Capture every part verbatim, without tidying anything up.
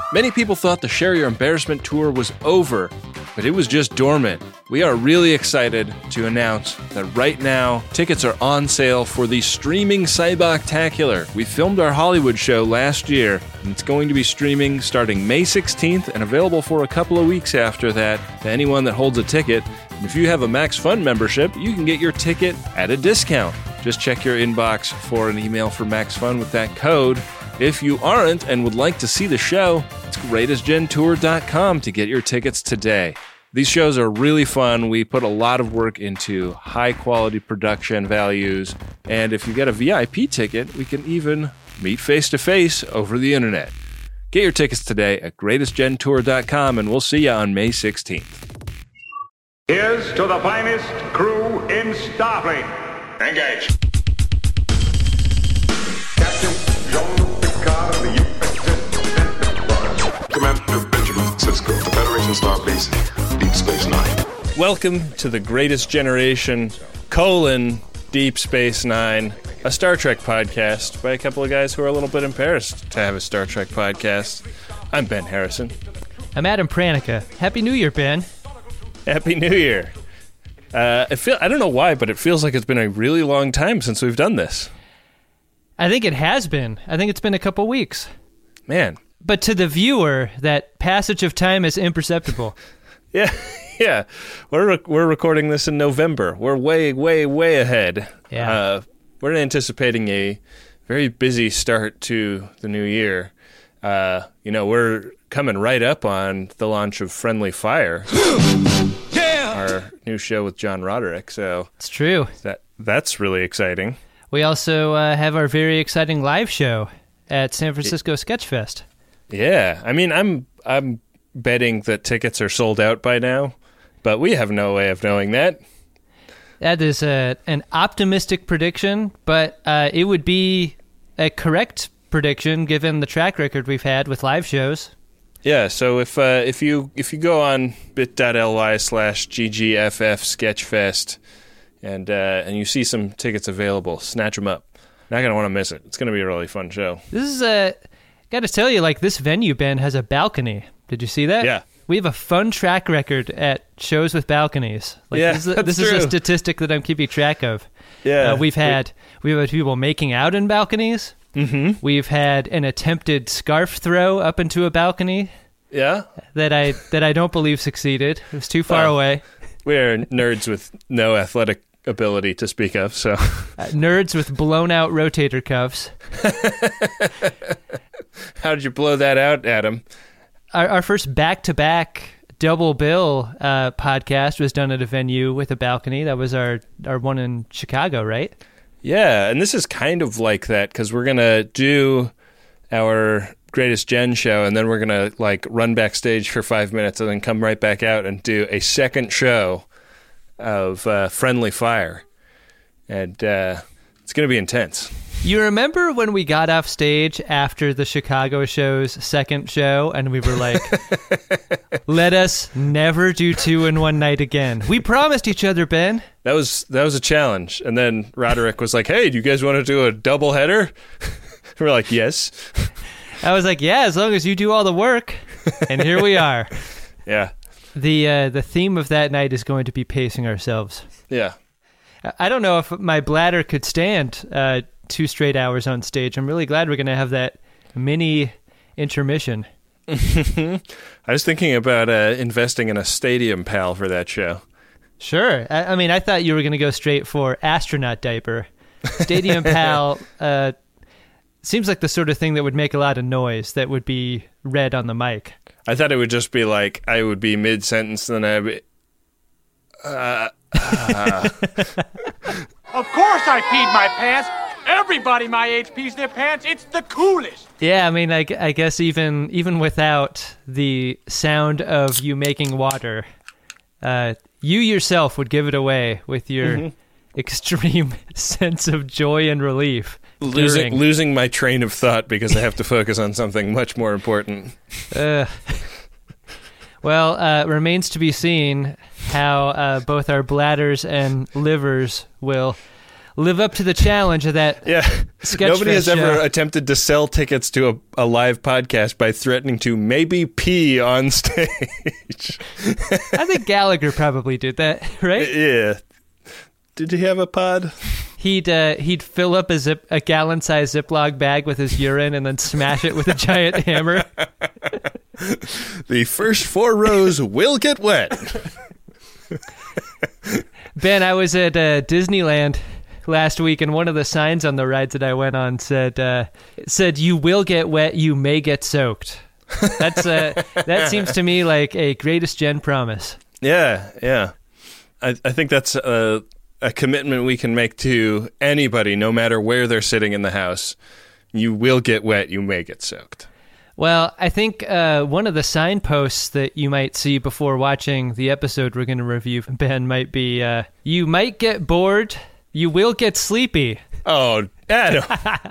Many people thought the Share Your Embarrassment tour was over, but it was just dormant. We are really excited to announce that right now, tickets are on sale for the streaming Cyboctacular. We filmed our Hollywood show last year, and it's going to be streaming starting May sixteenth and available for a couple of weeks after that to anyone that holds a ticket. And if you have a Max Fun membership, you can get your ticket at a discount. Just check your inbox for an email for Max Fun with that code. If you aren't and would like to see the show, it's greatest gen tour dot com to get your tickets today. These shows are really fun. We put a lot of work into high-quality production values, and if you get a V I P ticket, we can even meet face-to-face over the internet. Get your tickets today at greatest gen tour dot com, and we'll see you on May sixteenth. Here's to the finest crew in Starfleet. Engage. Captain Jean-Luc Picard of the U S S Enterprise. Commander Benjamin Sisko, the Federation Starbase, Deep Space Nine. Welcome to the Greatest Generation, colon, Deep Space Nine, a Star Trek podcast by a couple of guys who are a little bit embarrassed to have a Star Trek podcast. I'm Ben Harrison. I'm Adam Pranica. Happy New Year, Ben. Happy New Year. Uh, I feel I don't know why, but it feels like it's been a really long time since we've done this. I think it has been. I think it's been a couple weeks. Man. But to the viewer, that passage of time is imperceptible. Yeah, yeah. We're re- we're recording this in November. We're way, way, way ahead. Yeah. Uh, we're anticipating a very busy start to the new year. Uh, you know, we're coming right up on the launch of Friendly Fire. Yeah! Our new show with John Roderick. So it's true. That That's really exciting. We also uh, have our very exciting live show at San Francisco Sketchfest. Yeah. I mean, I'm I'm betting that tickets are sold out by now, but we have no way of knowing that. That is a, an optimistic prediction, but uh, it would be a correct prediction given the track record we've had with live shows. Yeah, so if uh, if you if you go on bit.ly slash ggff sketchfest and uh, and you see some tickets available, snatch them up. Not gonna want to miss it. It's gonna be a really fun show. This is a got to tell you, like, this venue, Ben, has a balcony. Did you see that? Yeah. We have a fun track record at shows with balconies. Like, yeah, this, is a, that's this true. is a statistic that I'm keeping track of. Yeah, uh, we've had we've had people making out in balconies. Mm-hmm. We've had an attempted scarf throw up into a balcony. Yeah, that I that I don't believe succeeded. It was too far well, away. We're nerds with no athletic ability to speak of, so uh, nerds with blown out rotator cuffs. How did you blow that out, Adam? Our, our first back-to-back double bill uh, podcast was done at a venue with a balcony. That was our, our one in Chicago, right? Yeah, and this is kind of like that because we're going to do our Greatest Gen show and then we're going to like run backstage for five minutes and then come right back out and do a second show of uh, Friendly Fire. And uh, it's going to be intense. You remember when we got off stage after the Chicago show's second show and we were like, let us never do two in one night again. We promised each other, Ben. That was that was a challenge. And then Roderick was like, hey, do you guys want to do a double header? We're like, yes. I was like, yeah, as long as you do all the work. And here we are. Yeah. The uh, the theme of that night is going to be pacing ourselves. Yeah. I don't know if my bladder could stand uh, two straight hours on stage. I'm really glad we're going to have that mini intermission. I was thinking about uh, investing in a Stadium Pal for that show. Sure. I, I mean, I thought you were going to go straight for astronaut diaper. Stadium Pal uh, seems like the sort of thing that would make a lot of noise that would be read on the mic. I thought it would just be like, I would be mid-sentence, then I'd be... Uh, uh. Of course I peed my pants. Everybody my age pees their pants. It's the coolest. Yeah, I mean, I, I guess even even without the sound of you making water, uh, you yourself would give it away with your mm-hmm. extreme sense of joy and relief. Losing during. losing my train of thought because I have to focus on something much more important. Uh, well, uh, remains to be seen how uh, both our bladders and livers will live up to the challenge of that. Yeah. Sketch Nobody has Fest ever show. attempted to sell tickets to a, a live podcast by threatening to maybe pee on stage. I think Gallagher probably did that, right? Yeah. Did he have a pod? He'd uh, he'd fill up a zip a gallon-sized Ziploc bag with his urine and then smash it with a giant hammer. The first four rows will get wet. Ben, I was at uh, Disneyland last week, and one of the signs on the rides that I went on said uh, said "You will get wet, you may get soaked." That's uh, that seems to me like a Greatest Gen promise. Yeah, yeah. I, I think that's a, a commitment we can make to anybody, no matter where they're sitting in the house. You will get wet, you may get soaked. Well, I think uh, one of the signposts that you might see before watching the episode we're going to review, Ben, might be uh, you might get bored, you will get sleepy. Oh, Adam.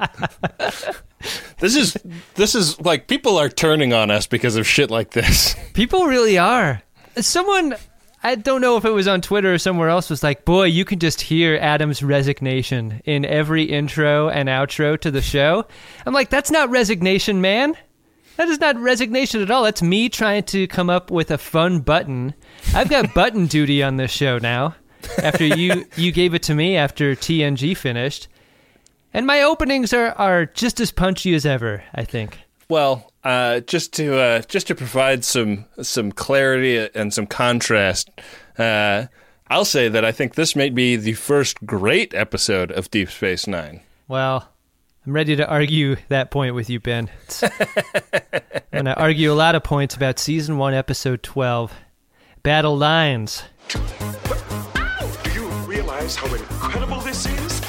This is, this is like, people are turning on us because of shit like this. People really are. Someone, I don't know if it was on Twitter or somewhere else, was like, boy, you can just hear Adam's resignation in every intro and outro to the show. I'm like, that's not resignation, man. That is not resignation at all. That's me trying to come up with a fun button. I've got button duty on this show now. After you, you gave it to me after T N G finished. And my openings are, are just as punchy as ever, I think. Well, uh, just to uh, just to provide some some clarity and some contrast, uh, I'll say that I think this may be the first great episode of Deep Space Nine. Well, I'm ready to argue that point with you, Ben. I'm going to argue a lot of points about Season one, Episode twelve, Battle Lines. Do you realize how incredible this is?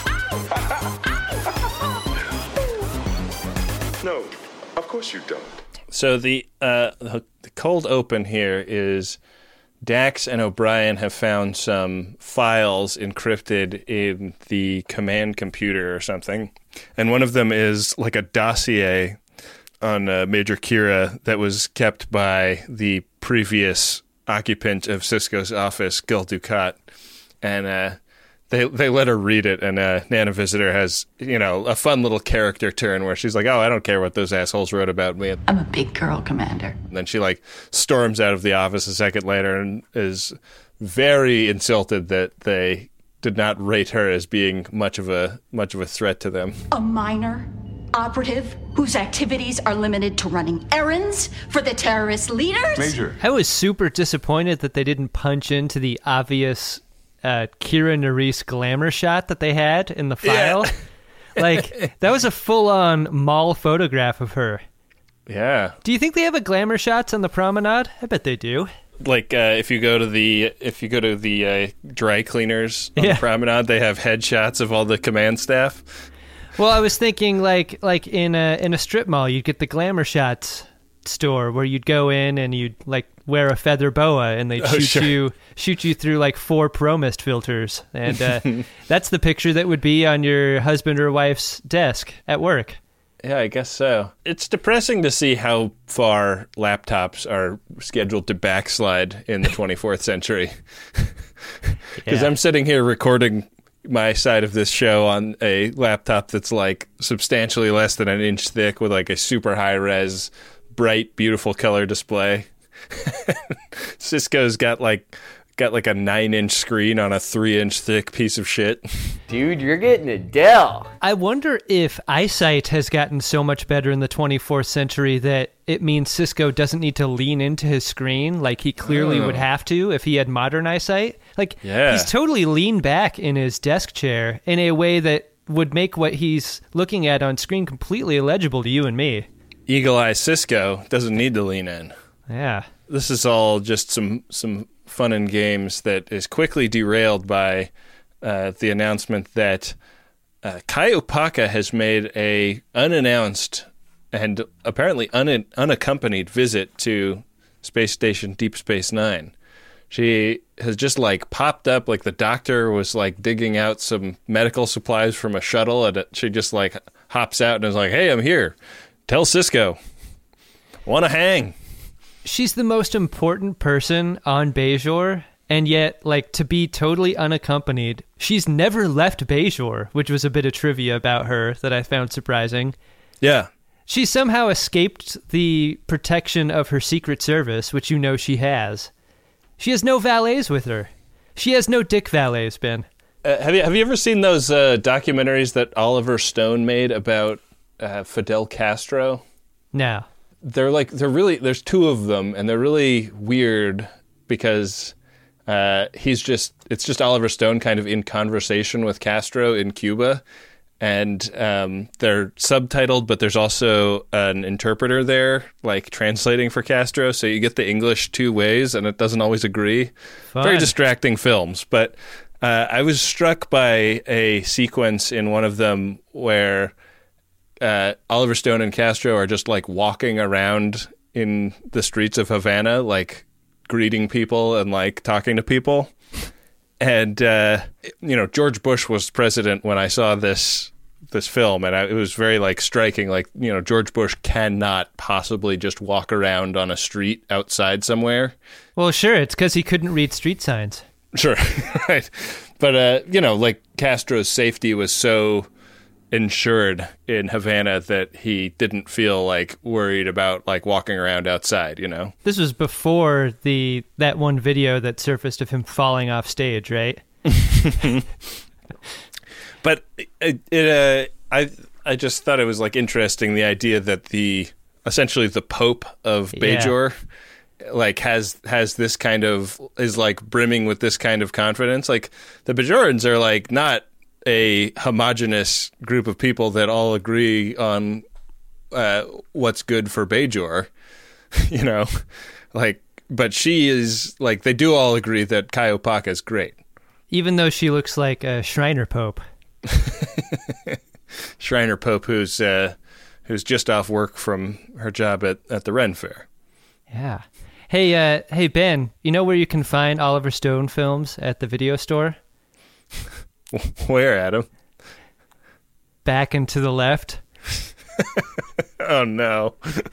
No, of course you don't. So the uh, the cold open here is Dax and O'Brien have found some files encrypted in the command computer or something, and one of them is like a dossier on uh, Major Kira that was kept by the previous occupant of Sisko's office, Gul Dukat, and uh, they they let her read it, and uh, Nana Visitor has, you know, a fun little character turn where she's like, oh, I don't care what those assholes wrote about me. I'm a big girl, Commander. And then she, like, storms out of the office a second later and is very insulted that they did not rate her as being much of a much of a threat to them. A minor operative whose activities are limited to running errands for the terrorist leaders? Major. I was super disappointed that they didn't punch into the obvious uh, Kira Nerys glamour shot that they had in the file. Yeah. Like, that was a full-on mall photograph of her. Yeah. Do you think they have a glamour shots on the promenade? I bet they do. Like, uh, if you go to the if you go to the uh, dry cleaners on Yeah. the promenade, they have headshots of all the command staff. Well, I was thinking like like in a in a strip mall, you'd get the glamour shots store where you'd go in and you'd like wear a feather boa and they'd Oh, shoot sure. you shoot you through like four ProMist filters, and uh, that's the picture that would be on your husband or wife's desk at work. Yeah, I guess so. It's depressing to see how far laptops are scheduled to backslide in the twenty-fourth century. Because Yeah. I'm sitting here recording my side of this show on a laptop that's like substantially less than an inch thick with like a super high res, bright, beautiful color display. Cisco's got like got like a nine inch screen on a three inch thick piece of shit. Dude, you're getting a Dell. I wonder if eyesight has gotten so much better in the twenty-fourth century that it means Cisco doesn't need to lean into his screen like he clearly Oh. would have to if he had modern eyesight. Like, Yeah. he's totally leaned back in his desk chair in a way that would make what he's looking at on screen completely illegible to you and me. Eagle Eye Cisco doesn't need to lean in. Yeah. This is all just some some fun and games that is quickly derailed by uh, the announcement that uh, Kai Opaka has made a unannounced and apparently un- unaccompanied visit to Space Station Deep Space Nine. She has just like popped up, like the doctor was like digging out some medical supplies from a shuttle, and it, she just like hops out and is like, "Hey, I'm here. Tell Cisco. Want to hang?" She's the most important person on Bajor, And yet, like, to be totally unaccompanied, she's never left Bajor, which was a bit of trivia about her that I found surprising. Yeah. She somehow escaped the protection of her Secret Service, which you know she has. She has no valets with her. She has no dick valets, Ben. Uh, have you have you ever seen those uh, documentaries that Oliver Stone made about uh, Fidel Castro? No. They're like they're really there's two of them, and they're really weird because uh, he's just it's just Oliver Stone kind of in conversation with Castro in Cuba. And um, they're subtitled, but there's also an interpreter there, like translating for Castro. So you get the English two ways, and it doesn't always agree. Fun. Very distracting films. But uh, I was struck by a sequence in one of them where uh, Oliver Stone and Castro are just like walking around in the streets of Havana, like greeting people and like talking to people. And, uh, you know, George Bush was president when I saw this this film, and I, it was very, like, striking. Like, you know, George Bush cannot possibly just walk around on a street outside somewhere. Well, sure, it's because he couldn't read street signs. Sure, right. But, uh, you know, like, Castro's safety was so ensured in Havana that he didn't feel, like, worried about, like, walking around outside, you know? This was before the that one video that surfaced of him falling off stage, right? But it, it uh, I I just thought it was like interesting, the idea that the essentially the Pope of Bajor yeah. like has has this kind of is like brimming with this kind of confidence. Like the Bajorans are like not a homogenous group of people that all agree on uh, what's good for Bajor, you know, like. But she is like they do all agree that Kai Opaka is great, even though she looks like a Shriner Pope. Shriner Pope, who's uh, who's just off work from her job at, at the Ren Fair. Yeah. Hey, uh, hey Ben, you know where you can find Oliver Stone films at the video store? Where, Adam? Back and to the left. Oh no.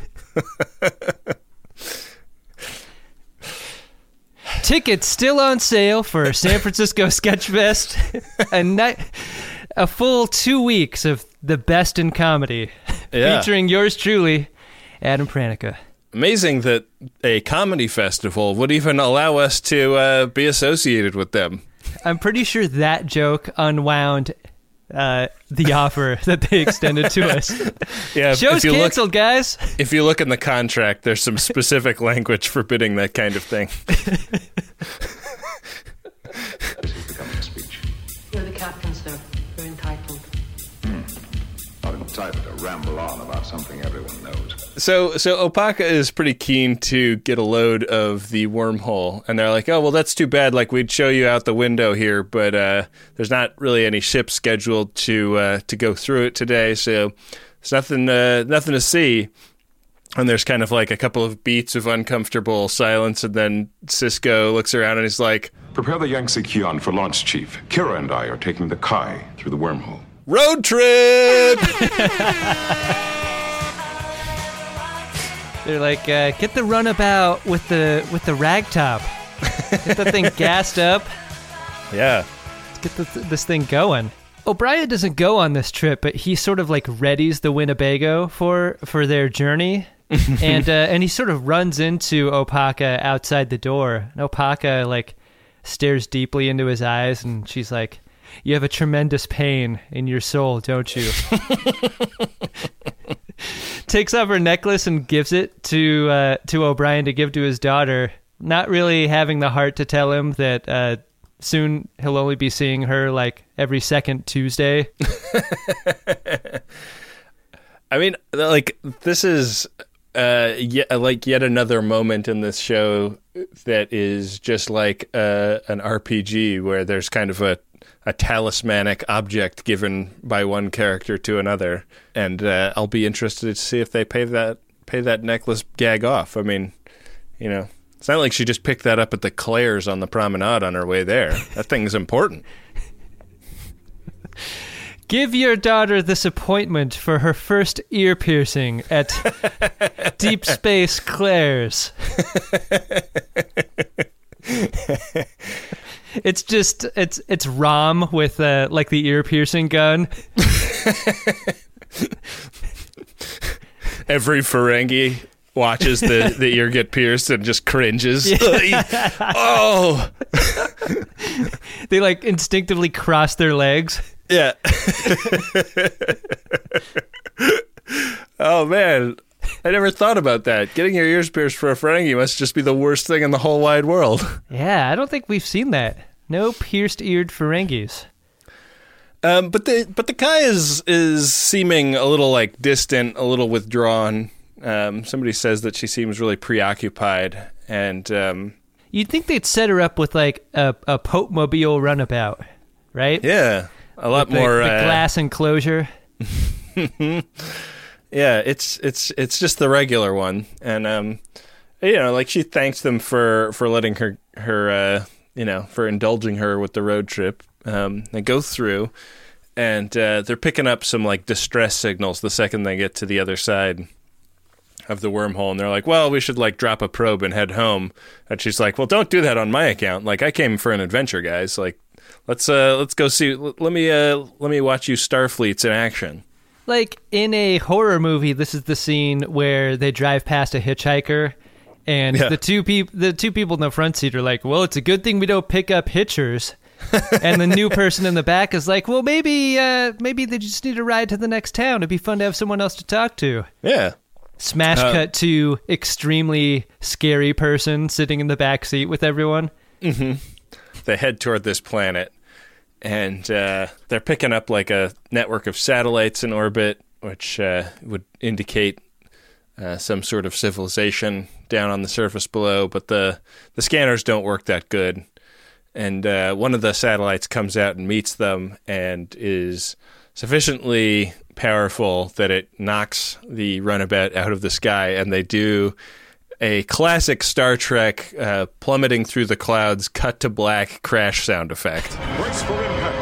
Tickets still on sale for San Francisco Sketch Fest. A night, a full two weeks of the best in comedy, yeah. featuring yours truly, Adam Pranica. Amazing that a comedy festival would even allow us to uh, be associated with them. I'm pretty sure that joke unwound uh, the offer that they extended to us. Yeah, Show's canceled, look, guys. If you look in the contract, there's some specific language forbidding that kind of thing. This is the coming speech. You're the captain, sir. You're entitled. Hmm. Not entitled to ramble on about something everyone knows. So, so Opaka is pretty keen to get a load of the wormhole, and they're like, "Oh, well, that's too bad. Like, we'd show you out the window here, but uh, there's not really any ships scheduled to uh, to go through it today, so there's nothing uh, nothing to see." And there's kind of like a couple of beats of uncomfortable silence, and then Sisko looks around and he's like, "Prepare the Yangtze Kion for launch, Chief. Kira and I are taking the Kai through the wormhole." Road trip! They're like, uh, get the runabout with the with the ragtop. Get the thing gassed up. Yeah. Let's get the, this thing going. O'Brien doesn't go on this trip, but he sort of like readies the Winnebago for for their journey. and uh, and he sort of runs into Opaka outside the door. And Opaka like stares deeply into his eyes, and she's like, "You have a tremendous pain in your soul, don't you?" Takes off her necklace and gives it to uh, to O'Brien to give to his daughter, not really having the heart to tell him that uh, soon he'll only be seeing her like every second Tuesday. I mean, like, this is uh, yet, like yet another moment in this show that is just like uh, an R P G where there's kind of a a talismanic object given by one character to another, and uh, I'll be interested to see if they pay that pay that necklace gag off. I mean, you know, it's not like she just picked that up at the Claire's on the promenade on her way there. That thing's important. Give your daughter this appointment for her first ear piercing at Deep Space Claire's. It's just it's it's Rom with uh, like the ear piercing gun. Every Ferengi watches the, the ear get pierced and just cringes. Yeah. Oh, they like instinctively cross their legs. Yeah. Oh man, I never thought about that. Getting your ears pierced for a Ferengi must just be the worst thing in the whole wide world. Yeah, I don't think we've seen that. No pierced-eared Ferengis. Um, but the but the Kai is is seeming a little like distant, a little withdrawn. Um, somebody says that she seems really preoccupied, and um, you'd think they'd set her up with like a a Pope Mobile runabout, right? Yeah, a lot with more the, the uh, glass enclosure. Yeah, it's it's it's just the regular one, and um, you know, like she thanks them for for letting her her uh, you know, for indulging her with the road trip. Um, they go through, and uh, they're picking up some like distress signals the second they get to the other side of the wormhole, and they're like, well, we should like drop a probe and head home. And she's like, well, don't do that on my account. Like, I came for an adventure, guys. Like, let's uh let's go see let me uh let me watch you Starfleets in action. Like in a horror movie, this is the scene where they drive past a hitchhiker, and yeah. the two peop- the two people in the front seat are like, well, it's a good thing we don't pick up hitchers. And the new person in the back is like, well, maybe uh maybe they just need a ride to the next town. It'd be fun to have someone else to talk to. Yeah. Smash uh, cut to extremely scary person sitting in the back seat with everyone. Mm-hmm. They head toward this planet, and uh, they're picking up like a network of satellites in orbit, which uh, would indicate uh, some sort of civilization down on the surface below. But the, the scanners don't work that good. And uh, one of the satellites comes out and meets them and is sufficiently powerful that it knocks the runabout out of the sky, and they do a classic Star Trek uh, plummeting through the clouds, cut to black crash sound effect. Brace for impact.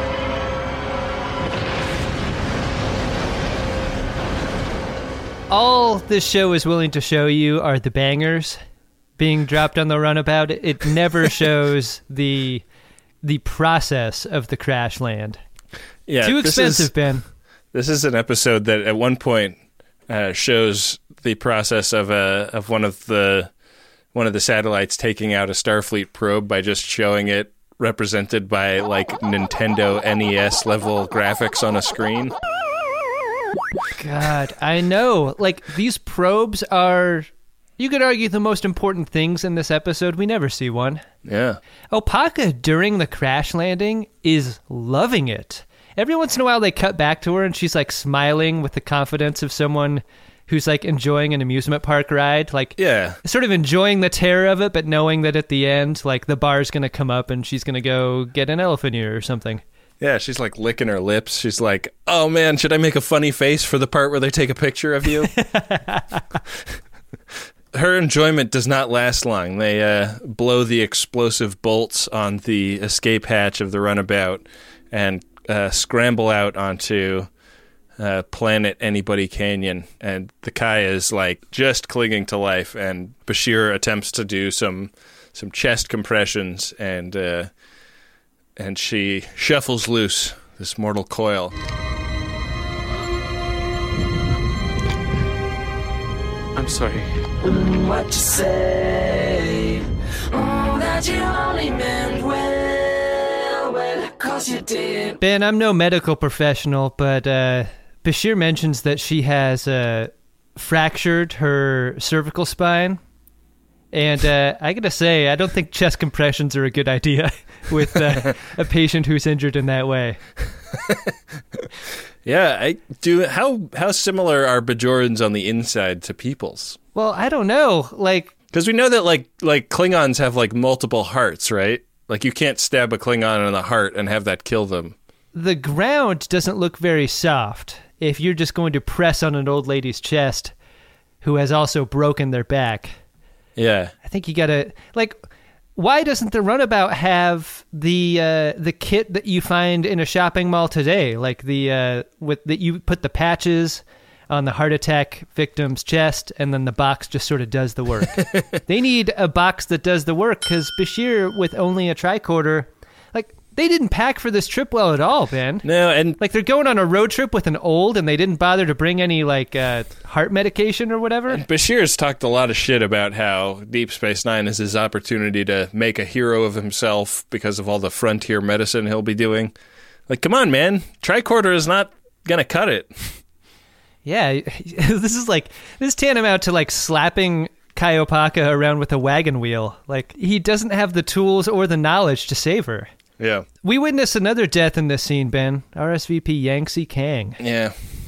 All this show is willing to show you are the bangers being dropped on the runabout. It never shows the the process of the crash land. Yeah, too expensive, is, Ben. This is an episode that at one point uh, shows the process of a of one of the one of the satellites taking out a Starfleet probe by just showing it represented by like Nintendo N E S level graphics on a screen. God, I know. Like, these probes are, you could argue, the most important things in this episode. We never see one. Yeah. Opaka, during the crash landing, is loving it. Every once in a while, they cut back to her, and she's, like, smiling with the confidence of someone who's, like, enjoying an amusement park ride. Like, yeah. sort of enjoying the terror of it, but knowing that at the end, like, the bar's going to come up, and she's going to go get an elephant ear or something. Yeah, she's like licking her lips. She's like, oh man, should I make a funny face for the part where they take a picture of you? Her enjoyment does not last long. They uh, blow the explosive bolts on the escape hatch of the runabout and uh, scramble out onto uh, planet Anybody Canyon. And the Kai is like just clinging to life, and Bashir attempts to do some some chest compressions, and uh, and she shuffles loose this mortal coil. I'm sorry. What you say? Oh, that you only meant well, well, 'cause you did. Ben, I'm no medical professional, but uh, Bashir mentions that she has uh, fractured her cervical spine. And uh, I gotta say, I don't think chest compressions are a good idea with uh, a patient who's injured in that way. Yeah, I do. How how similar are Bajorans on the inside to peoples? Well, I don't know. Like, because we know that like like Klingons have like multiple hearts, right? Like you can't stab a Klingon in the heart and have that kill them. The ground doesn't look very soft if you're just going to press on an old lady's chest who has also broken their back. Yeah. I think you gotta, like, why doesn't the runabout have the uh, the kit that you find in a shopping mall today? Like the, uh, with that you put the patches on the heart attack victim's chest, and then the box just sort of does the work. They need a box that does the work, because Bashir, with only a tricorder, like, they didn't pack for this trip well at all, Ben. No, and like they're going on a road trip with an old, and they didn't bother to bring any like uh, heart medication or whatever. And Bashir's talked a lot of shit about how Deep Space Nine is his opportunity to make a hero of himself because of all the frontier medicine he'll be doing. Like, come on, man. Tricorder is not gonna cut it. Yeah, this is like this is tantamount to like slapping Kaiopaka around with a wagon wheel. Like, he doesn't have the tools or the knowledge to save her. Yeah. We witness another death in this scene, Ben. R S V P Yangtze Kang. Yeah.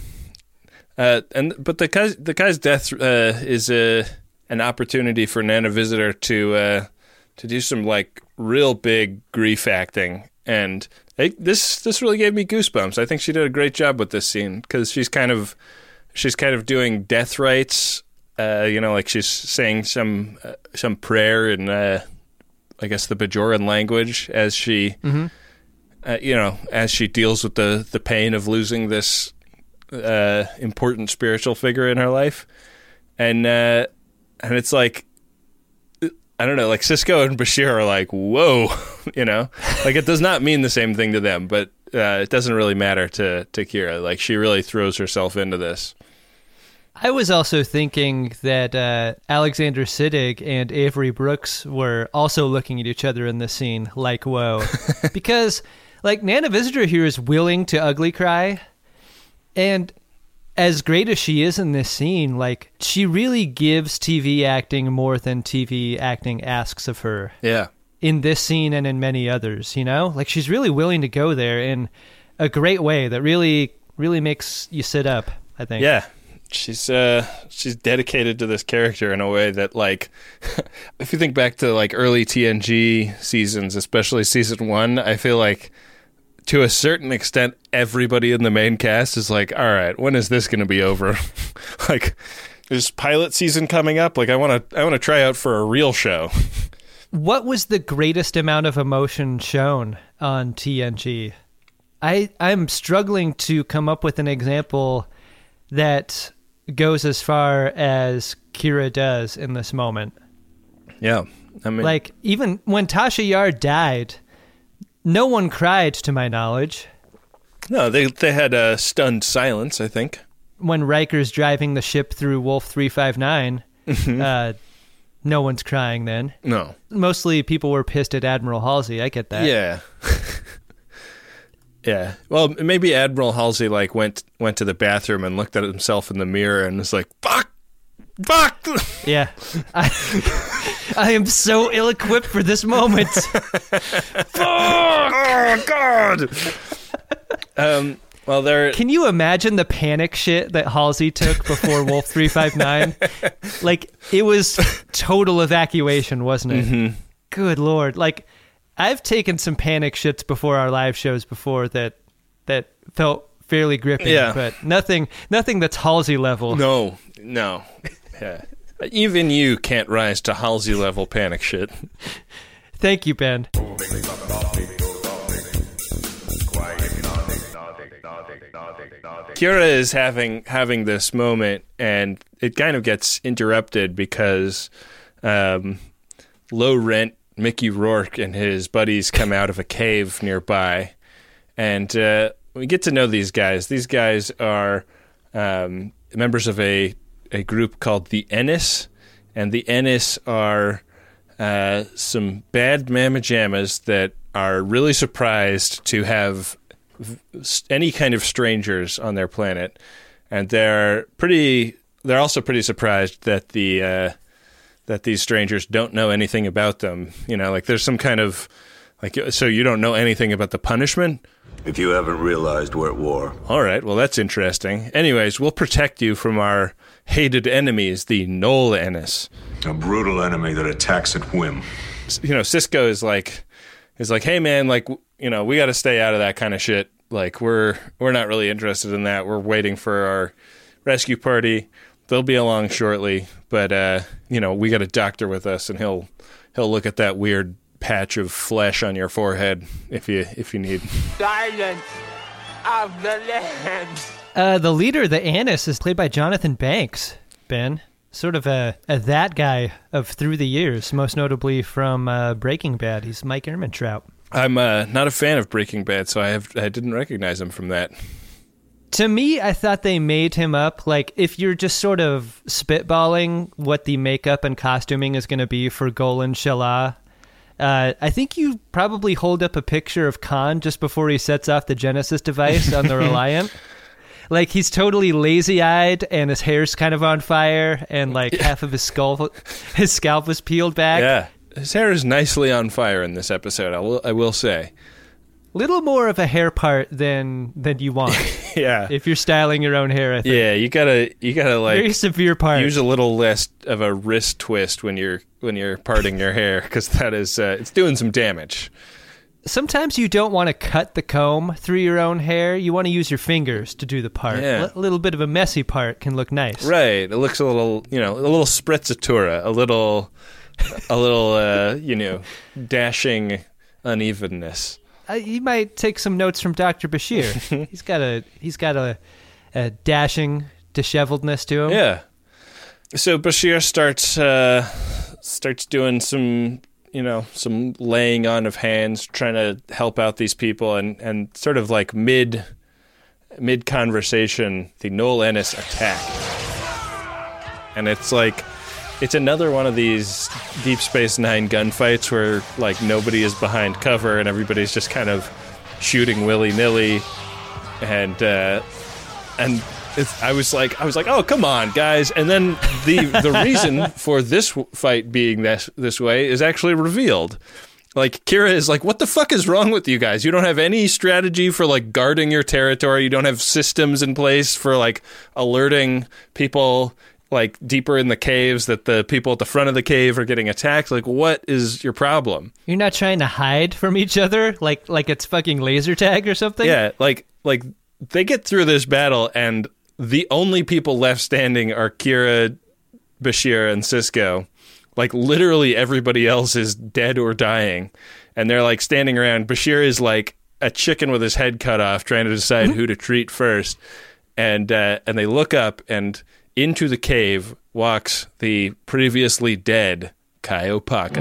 Uh, and but the guy's the guy's death uh, is uh, an opportunity for Nana Visitor to uh, to do some like real big grief acting, and hey, this this really gave me goosebumps. I think she did a great job with this scene because she's kind of she's kind of doing death rites. Uh, you know, like she's saying some uh, some prayer in, uh, I guess, the Bajoran language as she, mm-hmm. uh, you know, as she deals with the, the pain of losing this uh, important spiritual figure in her life, and uh, and it's like, I don't know, like Sisko and Bashir are like, whoa, you know, like it does not mean the same thing to them, but uh, it doesn't really matter to to Kira. Like she really throws herself into this. I was also thinking that uh, Alexander Siddig and Avery Brooks were also looking at each other in this scene, like, whoa. Because, like, Nana Visitor here is willing to ugly cry, and as great as she is in this scene, like, she really gives T V acting more than T V acting asks of her. Yeah. In this scene and in many others, you know? Like, she's really willing to go there in a great way that really, really makes you sit up, I think. Yeah. She's uh she's dedicated to this character in a way that, like, if you think back to like early T N G seasons, especially season one, I feel like to a certain extent everybody in the main cast is like, all right, when is this going to be over? Like, is pilot season coming up? Like, I want to I want to try out for a real show. What was the greatest amount of emotion shown on T N G? I I'm struggling to come up with an example that goes as far as Kira does in this moment. Yeah. I mean, like, even when Tasha Yar died, no one cried, to my knowledge. No, they they had a stunned silence, I think. When Riker's driving the ship through Wolf three five nine, mm-hmm. uh, no one's crying then. No. Mostly people were pissed at Admiral Halsey. I get that. Yeah. Yeah. Well, maybe Admiral Halsey like went went to the bathroom and looked at himself in the mirror and was like, "Fuck, fuck." Yeah. I, I am so ill-equipped for this moment. Fuck! Oh God. um. Well, there. Can you imagine the panic shit that Halsey took before Wolf three five nine? Like, it was total evacuation, wasn't it? Mm-hmm. Good Lord. Like, I've taken some panic shits before our live shows before that that felt fairly gripping, yeah. but nothing nothing that's Halsey level. No, no. Yeah. Even you can't rise to Halsey level panic shit. Thank you, Ben. Kira is having having this moment, and it kind of gets interrupted because um, low rent Mickey Rourke and his buddies come out of a cave nearby, and uh, we get to know these guys. These guys are um, members of a, a group called the Ennis, and the Ennis are uh, some bad mamma jammas that are really surprised to have any kind of strangers on their planet, and they're pretty. They're also pretty surprised that the. Uh, that these strangers don't know anything about them. You know, like there's some kind of, like, so you don't know anything about the punishment? If you haven't realized we're at war. All right, well, that's interesting. Anyways, we'll protect you from our hated enemies, the Noel Ennis. A brutal enemy that attacks at whim. You know, Sisko is like, is like, hey man, like, you know, we got to stay out of that kind of shit. Like, we're, we're not really interested in that. We're waiting for our rescue party. They'll be along shortly, but uh, you know, we got a doctor with us, and he'll he'll look at that weird patch of flesh on your forehead if you if you need. Silence of the lambs. Uh, the leader, the Annis, is played by Jonathan Banks. Ben, sort of a, a that guy of through the years, most notably from uh, Breaking Bad. He's Mike Ehrmantraut. I'm uh, not a fan of Breaking Bad, so I have I didn't recognize him from that. To me, I thought they made him up. Like, if you're just sort of spitballing what the makeup and costuming is going to be for Golan Shalah, uh, I think you probably hold up a picture of Khan just before he sets off the Genesis device on the Reliant. Like, he's totally lazy-eyed, and his hair's kind of on fire, and, like, yeah. half of his skull, his scalp was peeled back. Yeah, his hair is nicely on fire in this episode, I will, I will say. Little more of a hair part than than you want. Yeah. If you're styling your own hair, I think. Yeah, you gotta, you gotta, like... Very severe part. Use a little less of a wrist twist when you're when you're parting your hair, because that is, uh, it's doing some damage. Sometimes you don't want to cut the comb through your own hair. You want to use your fingers to do the part. Yeah. A little bit of a messy part can look nice. Right. It looks a little, you know, a little sprezzatura, a little, a little, uh, you know, dashing unevenness. Uh, you might take some notes from Doctor Bashir. he's got a he's got a, a dashing disheveledness to him. Yeah. So Bashir starts uh, starts doing some, you know, some laying on of hands, trying to help out these people, and, and sort of like mid mid conversation, the Noel Ennis attack, and it's like it's another one of these Deep Space Nine gunfights where like nobody is behind cover and everybody's just kind of shooting willy nilly, and uh, and. It's, I was like, I was like, oh, come on, guys! And then the the reason for this fight being this this way is actually revealed. Like, Kira is like, what the fuck is wrong with you guys? You don't have any strategy for like guarding your territory. You don't have systems in place for like alerting people like deeper in the caves that the people at the front of the cave are getting attacked. Like, what is your problem? You're not trying to hide from each other, like like it's fucking laser tag or something. Yeah, like like they get through this battle and the only people left standing are Kira, Bashir, and Sisko. Like, literally everybody else is dead or dying. And they're, like, standing around. Bashir is, like, a chicken with his head cut off, trying to decide who to treat first. And uh, and they look up, and into the cave walks the previously dead Kai Opaka.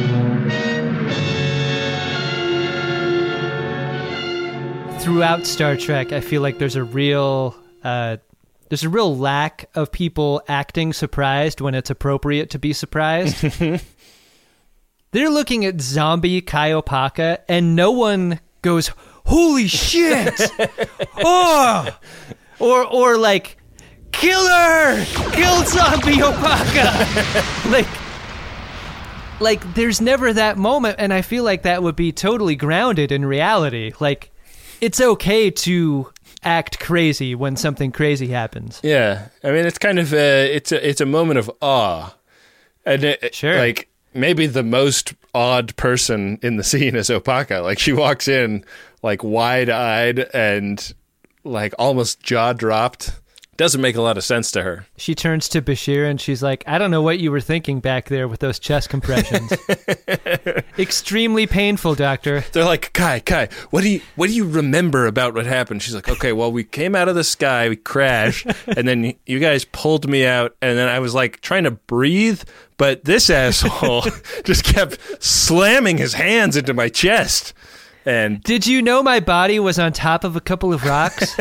Throughout Star Trek, I feel like there's a real... Uh, there's a real lack of people acting surprised when it's appropriate to be surprised. They're looking at zombie Kai Opaka, and no one goes, "Holy shit!" oh, or or like, "Kill her! Kill zombie Opaka!" like, like there's never that moment, and I feel like that would be totally grounded in reality. Like, it's okay to act crazy when something crazy happens. Yeah, I mean, it's kind of a, it's a it's a moment of awe, and it, sure, like maybe the most odd person in the scene is Opaka. Like, she walks in like wide eyed and like almost jaw dropped. Doesn't make a lot of sense to her. She turns to Bashir and she's like, "I don't know what you were thinking back there with those chest compressions." Extremely painful, Doctor. They're like, Kai, Kai, what do you what do you remember about what happened? She's like, okay, well, we came out of the sky, we crashed, and then you guys pulled me out, and then I was like trying to breathe, but this asshole just kept slamming his hands into my chest. And did you know my body was on top of a couple of rocks?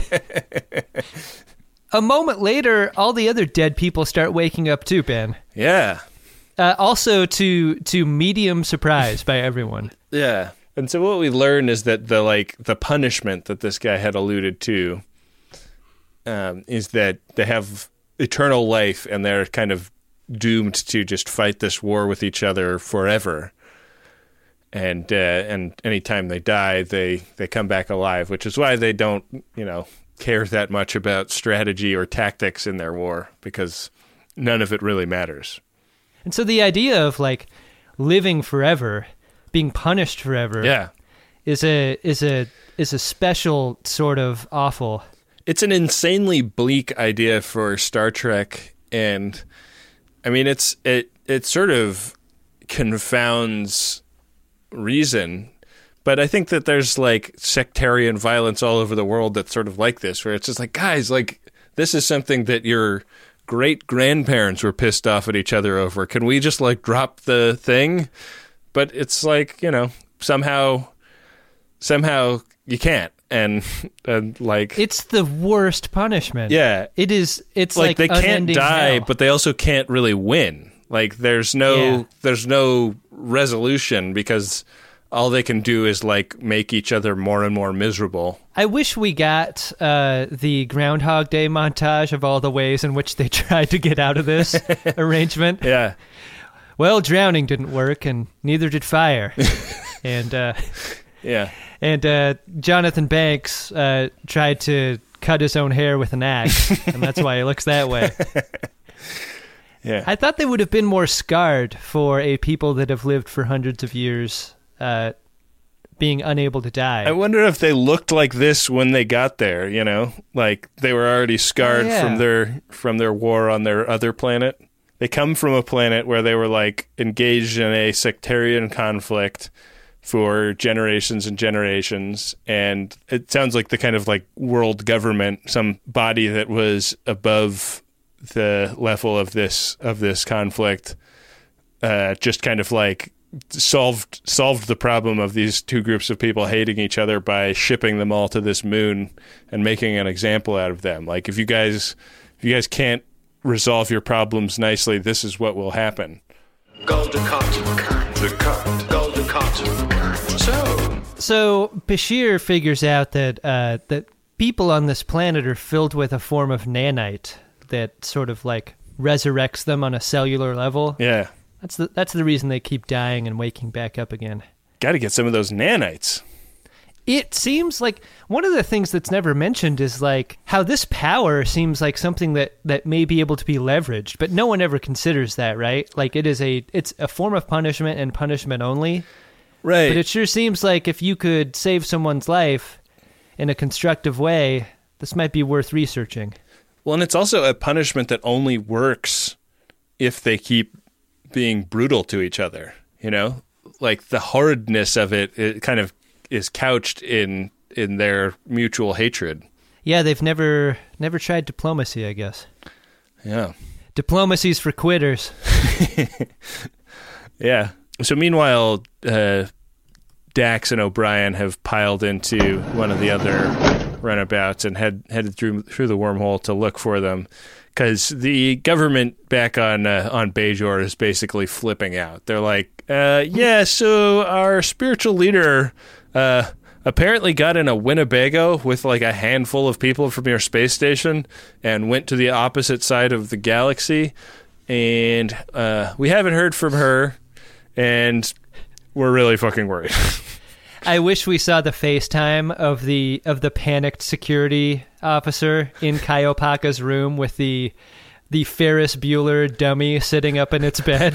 A moment later, all the other dead people start waking up too, Ben. Yeah. Uh, also to to medium surprise by everyone. Yeah. And so what we learn is that the like the punishment that this guy had alluded to um, is that they have eternal life and they're kind of doomed to just fight this war with each other forever. And uh, and anytime they die, they, they come back alive, which is why they don't, you know, care that much about strategy or tactics in their war, because none of it really matters. And so the idea of like living forever, being punished forever, yeah, is a is a is a special sort of awful. It's an insanely bleak idea for Star Trek, and I mean it's it it sort of confounds reason. But I think that there's, like, sectarian violence all over the world that's sort of like this, where it's just like, guys, like, this is something that your great-grandparents were pissed off at each other over. Can we just, like, drop the thing? But it's like, you know, somehow, somehow you can't. And, and like it's the worst punishment. Yeah, it is. It's like, like they can't unending die, hell. but they also can't really win. Like there's no Yeah. there's no resolution because all they can do is like make each other more and more miserable. I wish we got uh, the Groundhog Day montage of all the ways in which they tried to get out of this arrangement. Yeah. Well, drowning didn't work, and neither did fire. and uh, yeah. And uh, Jonathan Banks uh, tried to cut his own hair with an axe, and that's why he looks that way. Yeah. I thought they would have been more scarred for a people that have lived for hundreds of years, uh, being unable to die. I wonder if they looked like this when they got there, you know? Like they were already scarred Oh, yeah. from their from their war on their other planet. They come from a planet where they were like engaged in a sectarian conflict for generations and generations, and it sounds like the kind of like world government, some body that was above the level of this of this conflict, uh, just kind of like solved solved the problem of these two groups of people hating each other by shipping them all to this moon and making an example out of them. Like if you guys if you guys can't resolve your problems nicely, this is what will happen. Golden cotton, the cut, golden cotton. So, So Bashir figures out that uh, that people on this planet are filled with a form of nanite that sort of like resurrects them on a cellular level. Yeah. That's the that's the reason they keep dying and waking back up again. Got to get some of those nanites. It seems like one of the things that's never mentioned is like how this power seems like something that, that may be able to be leveraged, but no one ever considers that, right? Like it is a it's a form of punishment and punishment only. Right. But it sure seems like if you could save someone's life in a constructive way, this might be worth researching. Well, and it's also a punishment that only works if they keep being brutal to each other, you know? Like the horridness of it, it kind of is couched in in their mutual hatred. Yeah, they've never never tried diplomacy, I guess. Yeah. Diplomacy's for quitters. Yeah. So meanwhile, uh, Dax and O'Brien have piled into one of the other runabouts and head headed through through the wormhole to look for them, because the government back on uh, on Bajor is basically flipping out. They're like, uh, yeah, so our spiritual leader uh, apparently got in a Winnebago with like a handful of people from your space station and went to the opposite side of the galaxy, and uh, we haven't heard from her, and we're really fucking worried. I wish we saw the FaceTime of the of the panicked security officer in Kaiopaka's room with the the Ferris Bueller dummy sitting up in its bed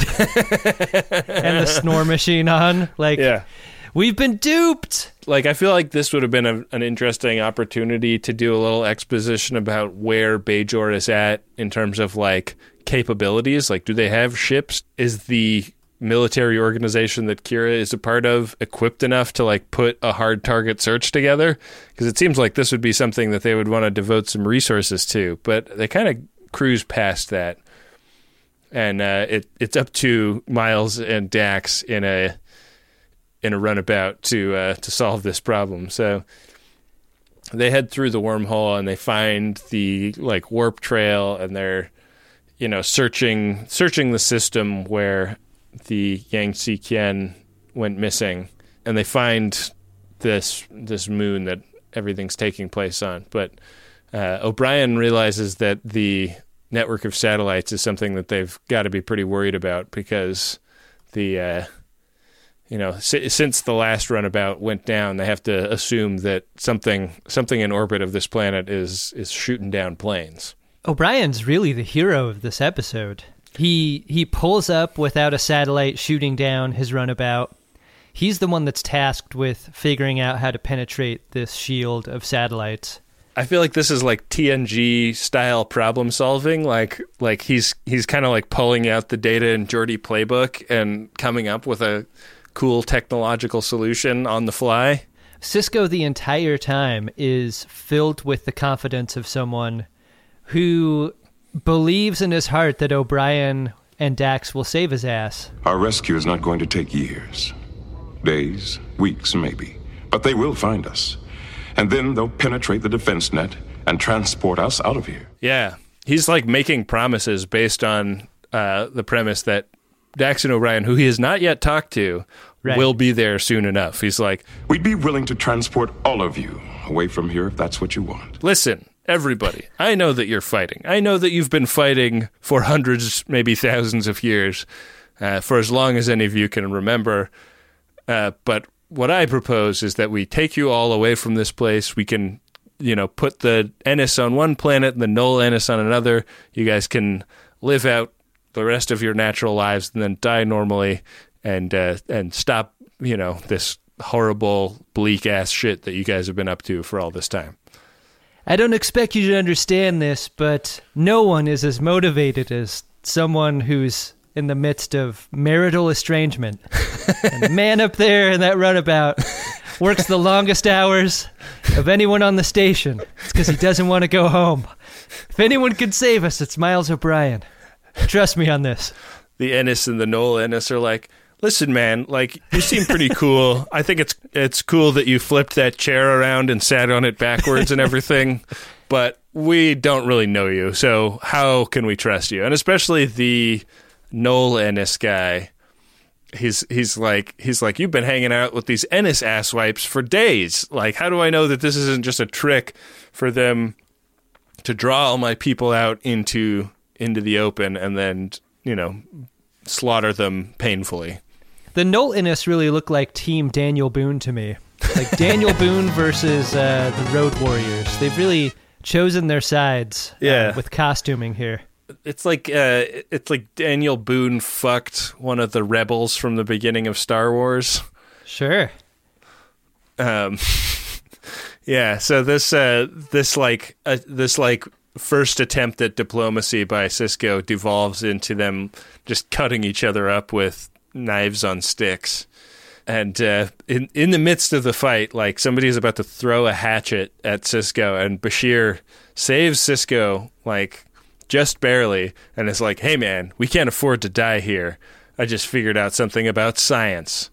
and the snore machine on. Like, yeah. We've been duped. Like, I feel like this would have been a, an interesting opportunity to do a little exposition about where Bajor is at in terms of like capabilities. Like, do they have ships? Is the military organization that Kira is a part of equipped enough to like put a hard target search together? Because it seems like this would be something that they would want to devote some resources to, but they kind of cruise past that, and uh, it it's up to Miles and Dax in a in a runabout to uh, to solve this problem. So they head through the wormhole and they find the like warp trail, and they're you know searching searching the system where the Yangtze Kian went missing, and they find this this moon that everything's taking place on. But uh, O'Brien realizes that the network of satellites is something that they've got to be pretty worried about, because the uh, you know si- since the last runabout went down, they have to assume that something something in orbit of this planet is is shooting down planes. O'Brien's really the hero of this episode. He he pulls up without a satellite shooting down his runabout. He's the one that's tasked with figuring out how to penetrate this shield of satellites. I feel like this is like T N G style problem solving. Like like he's he's kind of like pulling out the Data and Geordi playbook and coming up with a cool technological solution on the fly. Sisko the entire time is filled with the confidence of someone who believes in his heart that O'Brien and Dax will save his ass. Our rescue is not going to take years. Days, weeks, maybe. But they will find us. And then they'll penetrate the defense net and transport us out of here. Yeah. He's like making promises based on uh, the premise that Daxton O'Brien, who he has not yet talked to, right. will be there soon enough. He's like, we'd be willing to transport all of you away from here if that's what you want. Listen, everybody, I know that you're fighting. I know that you've been fighting for hundreds, maybe thousands of years, uh, for as long as any of you can remember. Uh, but what I propose is that we take you all away from this place. We can, you know, put the Ennis on one planet and the Null Ennis on another. You guys can live out the rest of your natural lives and then die normally and uh, and stop, you know, this horrible, bleak-ass shit that you guys have been up to for all this time. I don't expect you to understand this, but no one is as motivated as someone who's in the midst of marital estrangement. And the man up there in that runabout works the longest hours of anyone on the station. It's because he doesn't want to go home. If anyone can save us, it's Miles O'Brien. Trust me on this. The Ennis and the Null Ennis are like, listen, man, like, you seem pretty cool. I think it's it's cool that you flipped that chair around and sat on it backwards and everything, but we don't really know you, so how can we trust you? And especially the Null Ennis guy, he's he's like, he's like, you've been hanging out with these Ennis asswipes for days. Like, how do I know that this isn't just a trick for them to draw all my people out into into the open and then, you know, slaughter them painfully? The Null Ennis really look like Team Daniel Boone to me. Like Daniel Boone versus uh, the Road Warriors. They've really chosen their sides yeah. uh, with costuming here. It's like uh, it's like Daniel Boone fucked one of the rebels from the beginning of Star Wars. Sure. Um. Yeah. So this uh, this like uh, this like first attempt at diplomacy by Sisko devolves into them just cutting each other up with knives on sticks. And uh, in in the midst of the fight, like, somebody is about to throw a hatchet at Sisko, and Bashir saves Sisko, like, just barely, and is like, hey, man, we can't afford to die here. I just figured out something about science.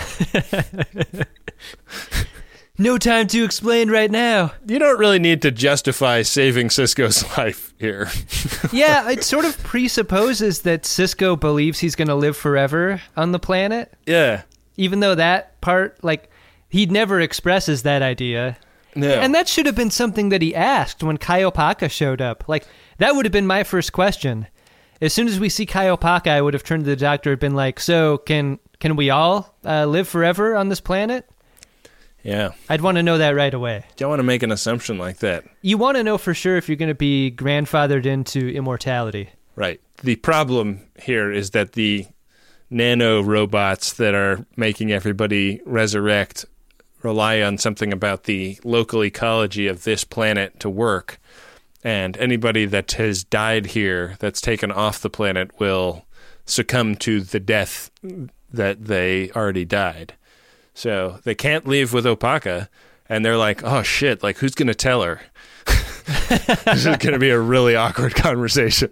No time to explain right now. You don't really need to justify saving Sisko's life here. Yeah, it sort of presupposes that Sisko believes he's going to live forever on the planet. Yeah. Even though that part, like, he never expresses that idea. No. And that should have been something that he asked when Kai Opaka showed up. Like, that would have been my first question. As soon as we see Kai Opaka, I would have turned to the doctor and been like, so can can we all uh, live forever on this planet? Yeah. I'd want to know that right away. Don't want to make an assumption like that. You want to know for sure if you're going to be grandfathered into immortality. Right. The problem here is that the nano robots that are making everybody resurrect rely on something about the local ecology of this planet to work. And anybody that has died here that's taken off the planet will succumb to the death that they already died. So they can't leave with Opaka, and they're like, oh, shit, like, who's going to tell her? This is going to be a really awkward conversation.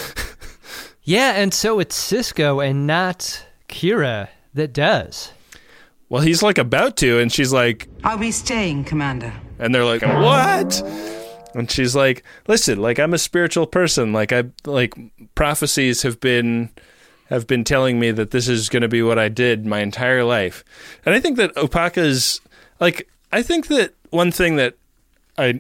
Yeah, and so it's Sisko and not Kira that does. Well, he's, like, about to, and she's like... Are we staying, Commander? And they're like, what? And she's like, listen, like, I'm a spiritual person. Like, I like prophecies have been... have been telling me that this is going to be what I did my entire life. And I think that Opaka's, like, I think that one thing that I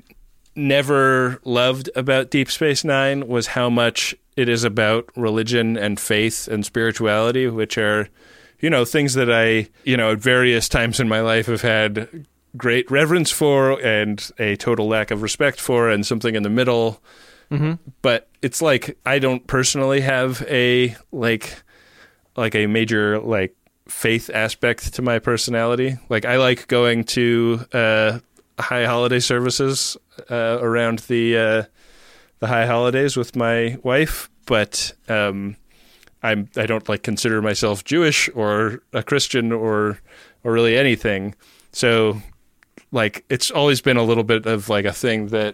never loved about Deep Space Nine was how much it is about religion and faith and spirituality, which are, you know, things that I, you know, at various times in my life have had great reverence for and a total lack of respect for, and something in the middle. Mm-hmm. But it's like, I don't personally have a like like a major like faith aspect to my personality. Like, I like going to uh, high holiday services uh, around the uh, the high holidays with my wife, but um, I'm I don't like consider myself Jewish or a Christian or or really anything. So, like, it's always been a little bit of like a thing that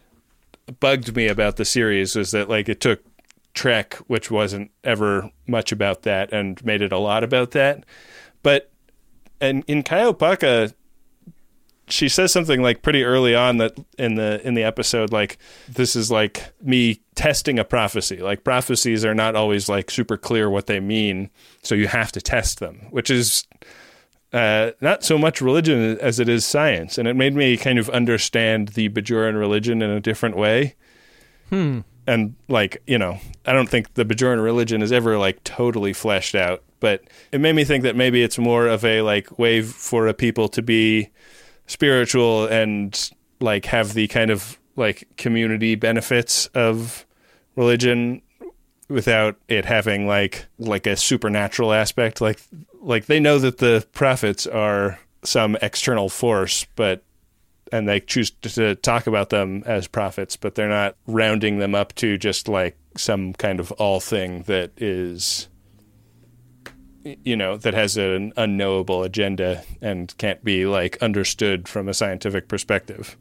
bugged me about the series, is that, like, it took Trek, which wasn't ever much about that, and made it a lot about that. But and in Kaiopaka, she says something like pretty early on that in the in the episode, like, this is like me testing a prophecy. Like, prophecies are not always like super clear what they mean, so you have to test them, which is uh, not so much religion as it is science. And it made me kind of understand the Bajoran religion in a different way. Hmm. And like, you know, I don't think the Bajoran religion is ever like totally fleshed out, but it made me think that maybe it's more of a like way for a people to be spiritual and like have the kind of like community benefits of religion without it having like like a supernatural aspect. Like like they know that the prophets are some external force, but and they choose to talk about them as prophets, but they're not rounding them up to just like some kind of all thing that is, you know, that has an unknowable agenda and can't be like understood from a scientific perspective.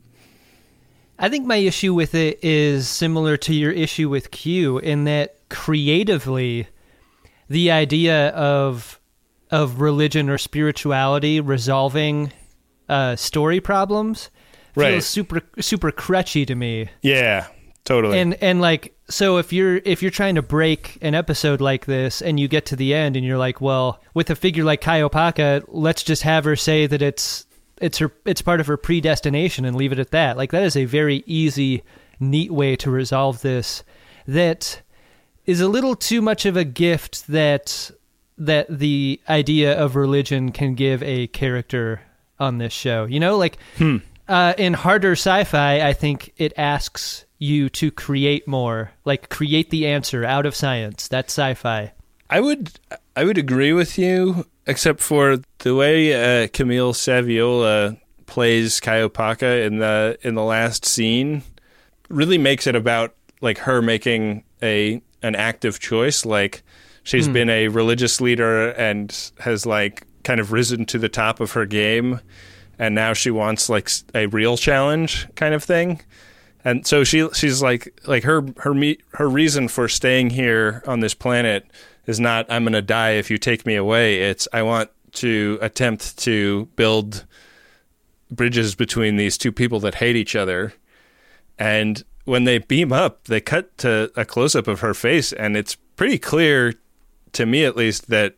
I think my issue with it is similar to your issue with Q in that creatively, the idea of of religion or spirituality resolving uh, story problems feels right. super super crutchy to me. Yeah, totally. And and like, so if you're if you're trying to break an episode like this and you get to the end and you're like, well, with a figure like Kaiopaka, let's just have her say that it's it's her it's part of her predestination and leave it at that. Like, that is a very easy, neat way to resolve this. That is a little too much of a gift that that the idea of religion can give a character on this show. You know, like hmm. uh, in harder sci-fi, I think it asks you to create more, like create the answer out of science. That's sci-fi. I would I would agree with you, except for the way uh, Camille Saviola plays Kaiopaka in the in the last scene really makes it about like her making a an active choice. Like, she's mm. been a religious leader and has like kind of risen to the top of her game, and now she wants like a real challenge kind of thing. And so she she's like like her her me, her reason for staying here on this planet is not I'm going to die if you take me away. It's I want to attempt to build bridges between these two people that hate each other. And when they beam up, they cut to a close-up of her face, and it's pretty clear, to me at least, that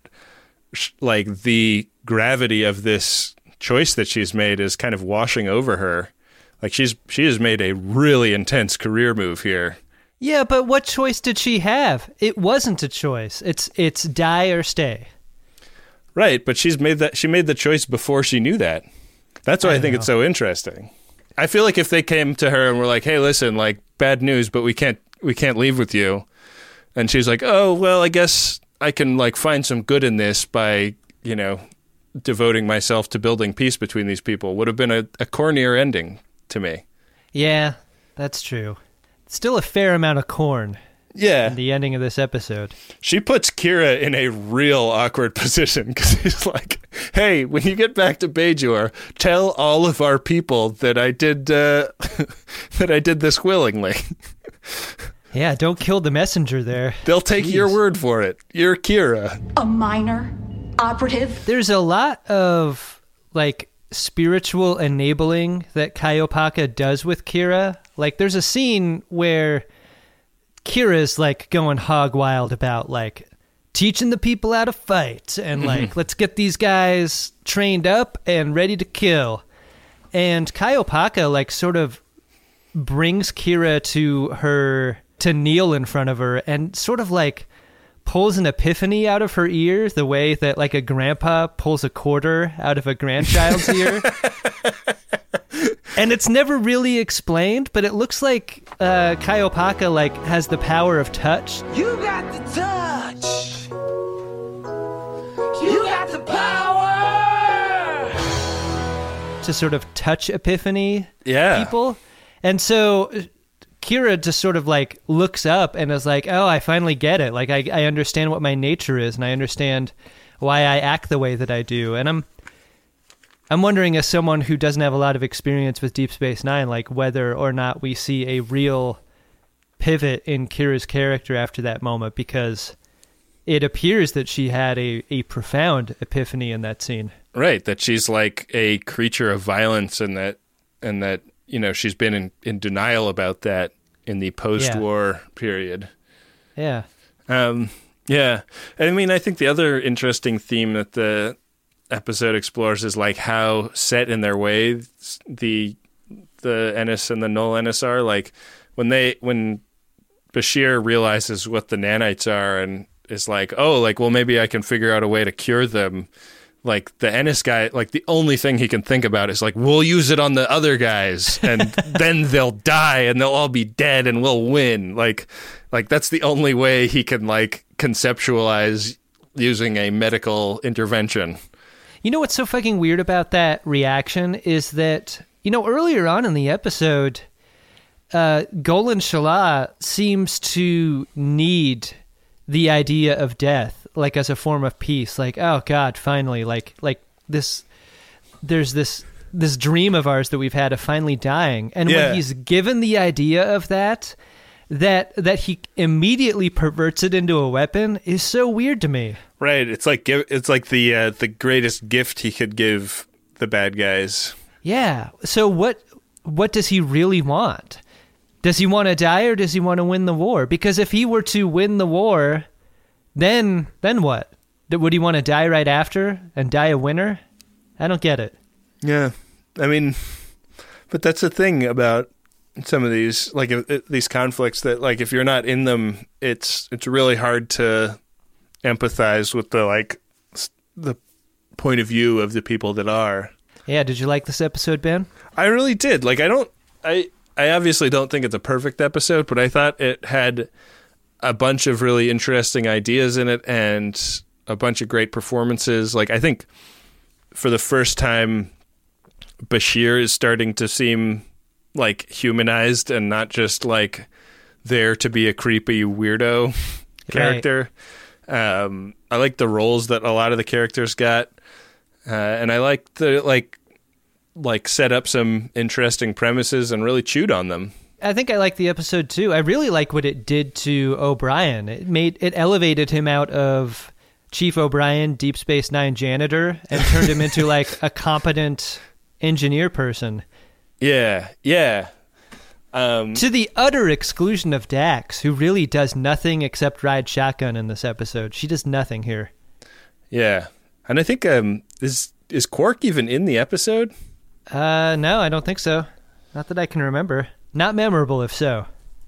like the gravity of this choice that she's made is kind of washing over her. Like, she's she has made a really intense career move here. Yeah, but what choice did she have? It wasn't a choice. It's it's die or stay. Right, but she's made that she made the choice before she knew that. That's why I, I think know. It's so interesting. I feel like if they came to her and were like, "Hey, listen, like, bad news, but we can't we can't leave with you," and she's like, "Oh, well, I guess I can like find some good in this by, you know, devoting myself to building peace between these people," would have been a, a cornier ending to me. Yeah, that's true. Still a fair amount of corn. Yeah. In the ending of this episode. She puts Kira in a real awkward position because he's like, "Hey, when you get back to Bajor, tell all of our people that I did uh, that I did this willingly." Yeah, don't kill the messenger there. They'll take Jeez. your word for it. You're Kira. A minor operative. There's a lot of like spiritual enabling that Kaiopaka does with Kira. Like, there's a scene where Kira's like going hog wild about like teaching the people how to fight and like mm-hmm. let's get these guys trained up and ready to kill. And Kaiopaka like sort of brings Kira to her to kneel in front of her and sort of like pulls an epiphany out of her ear the way that like a grandpa pulls a quarter out of a grandchild's ear. And it's never really explained, but it looks like uh, Kaiopaka like has the power of touch. You got the touch. You got the power to sort of touch epiphany yeah. people. And so Kira just sort of like looks up and is like, "Oh, I finally get it. Like I, I understand what my nature is, and I understand why I act the way that I do." And I'm I'm wondering, as someone who doesn't have a lot of experience with Deep Space Nine, like whether or not we see a real pivot in Kira's character after that moment, because it appears that she had a, a profound epiphany in that scene. Right, that she's like a creature of violence, and that and that you know she's been in, in denial about that in the post-war yeah. period. Yeah. Um, yeah. I mean, I think the other interesting theme that the episode explores is like how set in their ways the the Ennis and the Null Ennis are. Like when they when Bashir realizes what the nanites are and is like, oh, like, well, maybe I can figure out a way to cure them. Like the Ennis guy, like the only thing he can think about is like, we'll use it on the other guys and then they'll die and they'll all be dead and we'll win. Like, like that's the only way he can like conceptualize using a medical intervention. You know what's so fucking weird about that reaction is that, you know, earlier on in the episode, uh, Golan Shalah seems to need the idea of death, like as a form of peace. Like, oh God, finally, like, like this, there's this, this dream of ours that we've had of finally dying. And yeah. when he's given the idea of that, that, that he immediately perverts it into a weapon is so weird to me. Right. It's like, it's like the, uh, the greatest gift he could give the bad guys. Yeah. So what, what does he really want? Does he want to die or does he want to win the war? Because if he were to win the war, then then what? Would he want to die right after and die a winner? I don't get it. Yeah. I mean, but that's the thing about some of these, like these conflicts, that like if you're not in them, it's it's really hard to empathize with the like the point of view of the people that are. Yeah, did you like this episode, Ben? I really did. Like I don't I I obviously don't think it's a perfect episode, but I thought it had a bunch of really interesting ideas in it and a bunch of great performances. Like, I think for the first time, Bashir is starting to seem like humanized and not just like there to be a creepy weirdo character. Right. Um, I like the roles that a lot of the characters got. Uh, and I like the, like, like set up some interesting premises and really chewed on them. I think I like the episode too. I really like what it did to O'Brien. It made it elevated him out of Chief O'Brien, Deep Space Nine janitor, and turned him into like a competent engineer person. Yeah, yeah. Um, to the utter exclusion of Dax, who really does nothing except ride shotgun in this episode. She does nothing here. Yeah, and I think um, is is Quark even in the episode? Uh, no, I don't think so. Not that I can remember. Not memorable, if so.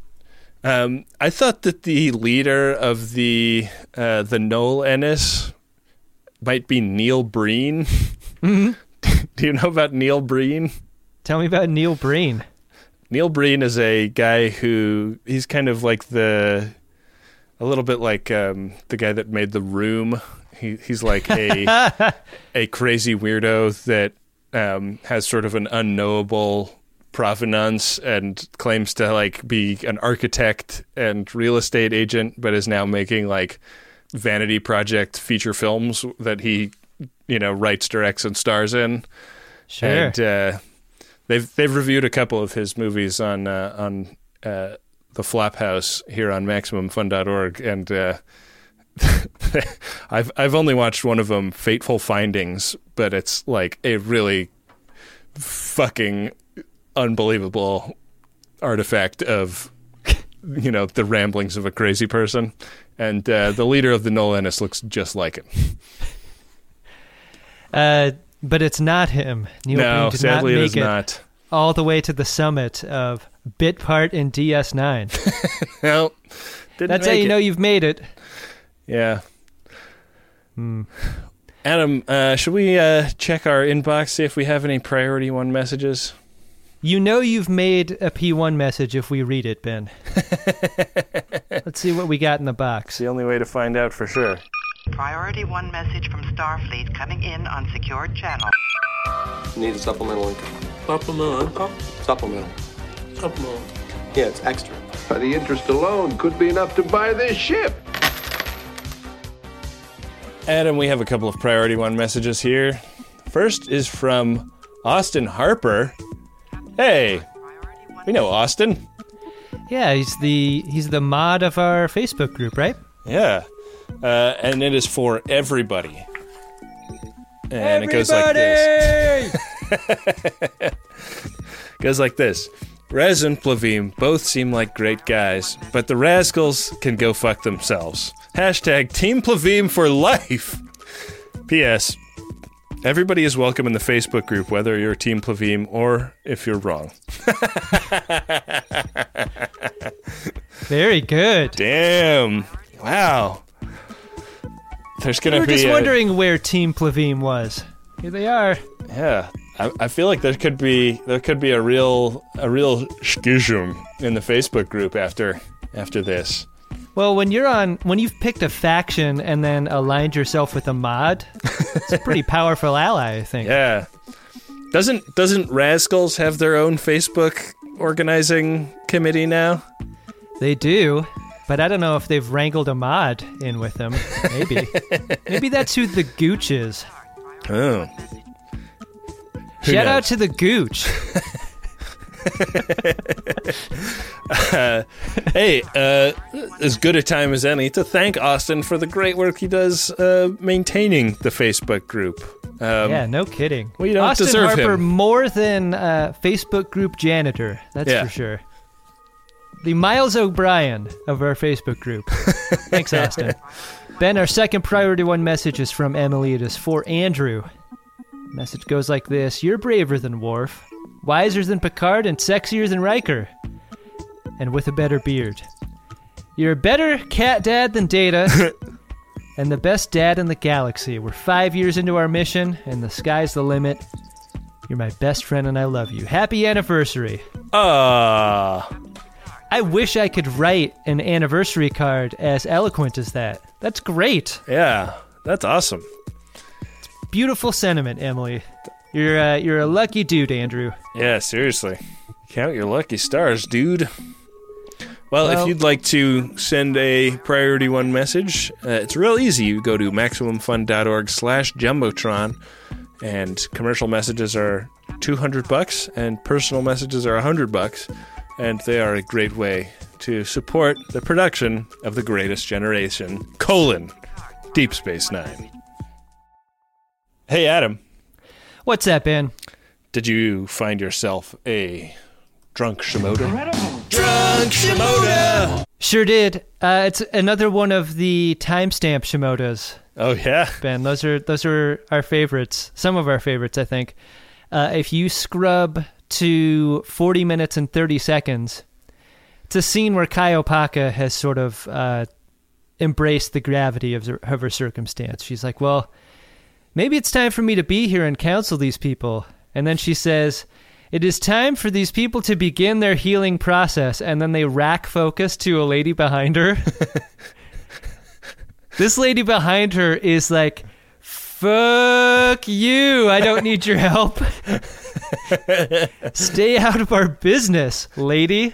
Um, I thought that the leader of the uh, the Null Ennis might be Neil Breen. Mm-hmm. Do you know about Neil Breen? Tell me about Neil Breen. Neil Breen is a guy who he's kind of like the a little bit like um, the guy that made The Room. He he's like a a crazy weirdo that um, has sort of an unknowable provenance and claims to like be an architect and real estate agent, but is now making like vanity project feature films that he, you know, writes, directs, and stars in. Sure. And uh, they've they've reviewed a couple of his movies on uh, on uh, the Flophouse here on Maximum Fun dot org, and uh, I've I've only watched one of them, Fateful Findings, but it's like a really fucking unbelievable artifact of, you know, the ramblings of a crazy person. And uh, the leader of the Null Ennis looks just like him. Uh, but it's not him. Neil no, Breen did sadly not it make is it not. All the way to the summit of bit part in D S nine. Well, didn't that's make how you it. know you've made it. Yeah. Hmm. Adam, uh, should we uh, check our inbox, see if we have any priority one messages? You know you've made a P one message if we read it, Ben. Let's see what we got in the box. It's the only way to find out for sure. Priority one message from Starfleet coming in on secured channel. Need a supplemental income. Supplemental income? Supplemental. Supplemental. Yeah, it's extra. By the interest alone could be enough to buy this ship. Adam, we have a couple of priority one messages here. First is from Austin Harper. Hey, we know Austin. Yeah, he's the he's the mod of our Facebook group, right? Yeah. uh, and it is for everybody. And everybody! it goes like this. Goes like this. Raz and Plavim both seem like great guys, but the Rascals can go fuck themselves. Hashtag Team Plavim for life. P S. Everybody is welcome in the Facebook group, whether you're Team Plavim or if you're wrong. Very good. Damn. Wow. There's gonna we were be just a, wondering where Team Plavim was. Here they are. Yeah. I, I feel like there could be there could be a real a real schism in the Facebook group after after this. Well, when you're on, when you've picked a faction and then aligned yourself with a mod, it's a pretty powerful ally, I think. Yeah. Doesn't doesn't Rascals have their own Facebook organizing committee now? They do, but I don't know if they've wrangled a mod in with them. Maybe. Maybe that's who the Gooch is. Oh. Who Shout knows? out to the Gooch. uh, hey, uh, as good a time as any to thank Austin for the great work he does uh, maintaining the Facebook group. Um, yeah, no kidding. We don't Austin deserve Harper him. more than uh, Facebook group janitor. That's Yeah. for sure. The Miles O'Brien of our Facebook group. Thanks, Austin. Ben, our second priority one message is from Emily. It is for Andrew. Message goes like this. You're braver than Worf, wiser than Picard, and sexier than Riker. And with a better beard. You're a better cat dad than Data, and the best dad in the galaxy. We're five years into our mission, and the sky's the limit. You're my best friend, and I love you. Happy anniversary. Ah. Uh. I wish I could write an anniversary card as eloquent as that. That's great. Yeah, that's awesome. It's beautiful sentiment, Emily. You're uh, you're a lucky dude, Andrew. Yeah, seriously. Count your lucky stars, dude. Well, Well- if you'd like to send a priority one message, uh, it's real easy. You go to maximumfun.org slash jumbotron, and commercial messages are two hundred bucks, and personal messages are one hundred bucks, and they are a great way to support the production of The Greatest Generation, colon, Deep Space Nine. Hey, Adam. What's that, Ben? Did you find yourself a drunk Shimoda? Drunk Shimoda! Sure did. Uh, it's another one of the timestamp Shimodas. Oh yeah, Ben. Those are those are our favorites. Some of our favorites, I think. Uh, if you scrub to forty minutes and thirty seconds, it's a scene where Kaiopaka has sort of uh, embraced the gravity of, of her circumstance. She's like, well, maybe it's time for me to be here and counsel these people. And then she says, it is time for these people to begin their healing process. And then they rack focus to a lady behind her. This lady behind her is like, fuck you. I don't need your help. Stay out of our business, lady.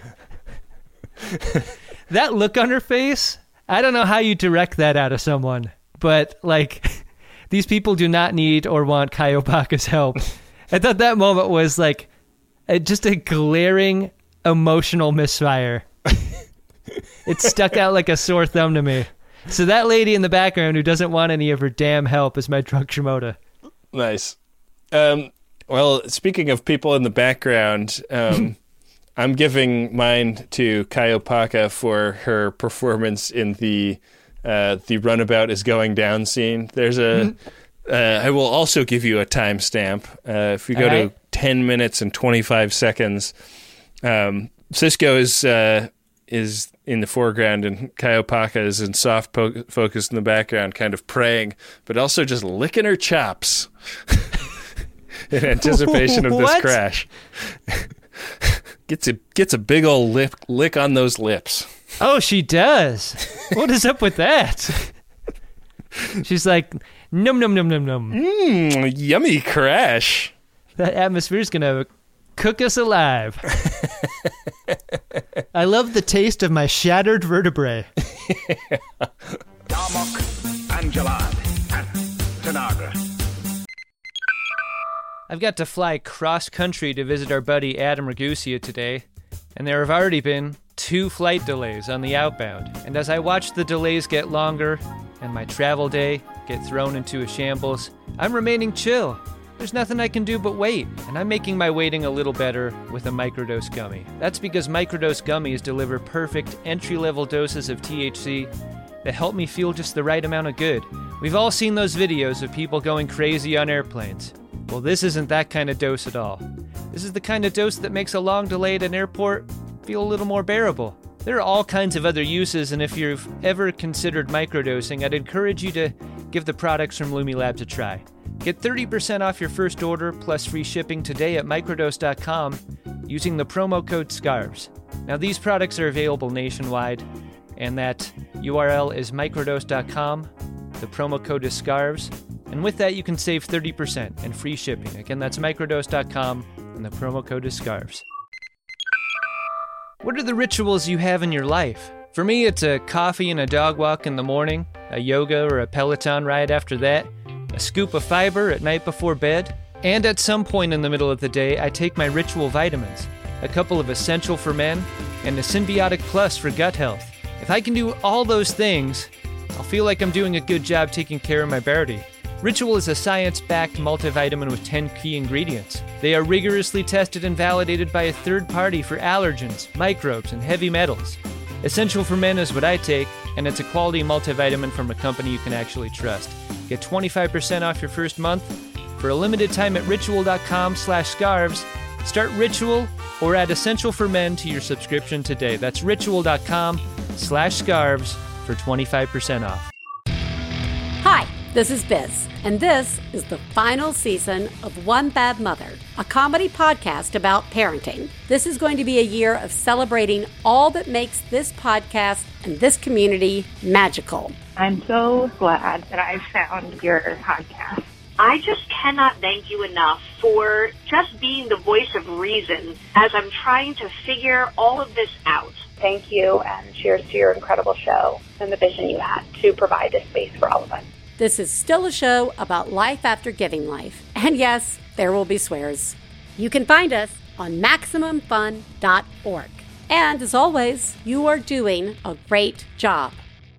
That look on her face, I don't know how you direct that out of someone. But, like, these people do not need or want Kaiopaka's help. I thought that moment was, like, a, just a glaring emotional misfire. It stuck out like a sore thumb to me. So that lady in the background who doesn't want any of her damn help is my drunk Shimoda. Nice. Um, well, speaking of people in the background, um, I'm giving mine to Kaiopaka for her performance in the uh, the runabout is going down scene. There's a. Uh, I will also give you a timestamp. Uh, if you go right. to ten minutes and twenty-five seconds, um, Cisco is uh, is in the foreground and Kaiopaka is in soft po- focus in the background, kind of praying, but also just licking her chops in anticipation of this What? crash. Gets a gets a big old lip lick on those lips. Oh, she does. What is up with that? She's like, num num num num num. Mmm, yummy crash. That atmosphere's gonna cook us alive. I love the taste of my shattered vertebrae. Darmok, Angelad, and Tanagra. I've got to fly cross-country to visit our buddy Adam Ragusia today, and there have already been two flight delays on the outbound. And as I watch the delays get longer, and my travel day get thrown into a shambles, I'm remaining chill. There's nothing I can do but wait, and I'm making my waiting a little better with a microdose gummy. That's because microdose gummies deliver perfect entry-level doses of T H C that help me feel just the right amount of good. We've all seen those videos of people going crazy on airplanes. Well, this isn't that kind of dose at all. This is the kind of dose that makes a long delay at an airport feel a little more bearable. There are all kinds of other uses, and if you've ever considered microdosing, I'd encourage you to give the products from Lumi Labs a try. Get thirty percent off your first order plus free shipping today at microdose dot com using the promo code SCARVES. Now, these products are available nationwide, and that U R L is microdose dot com. The promo code is SCARVES, and with that you can save thirty percent and free shipping. Again, that's microdose dot com, and the promo code is SCARVES. What are the rituals you have in your life? For me, it's a coffee and a dog walk in the morning, a yoga or a Peloton ride after that, a scoop of fiber at night before bed, and at some point in the middle of the day, I take my ritual vitamins, a couple of Essential for Men, and a Symbiotic Plus for gut health. If I can do all those things, I'll feel like I'm doing a good job taking care of my body. Ritual is a science-backed multivitamin with ten key ingredients. They are rigorously tested and validated by a third party for allergens, microbes, and heavy metals. Essential for Men is what I take, and it's a quality multivitamin from a company you can actually trust. Get twenty-five percent off your first month for a limited time at ritual dot com slash scarves. Start Ritual or add Essential for Men to your subscription today. That's ritual dot com slash scarves for twenty-five percent off. Hi, this is Biz, and this is the final season of One Bad Mother, a comedy podcast about parenting. This is going to be a year of celebrating all that makes this podcast and this community magical. I'm so glad that I found your podcast. I just cannot thank you enough for just being the voice of reason as I'm trying to figure all of this out. Thank you, and cheers to your incredible show and the vision you had to provide this space for all of us. This is still a show about life after giving life. And yes, there will be swears. You can find us on maximum fun dot org. And as always, you are doing a great job.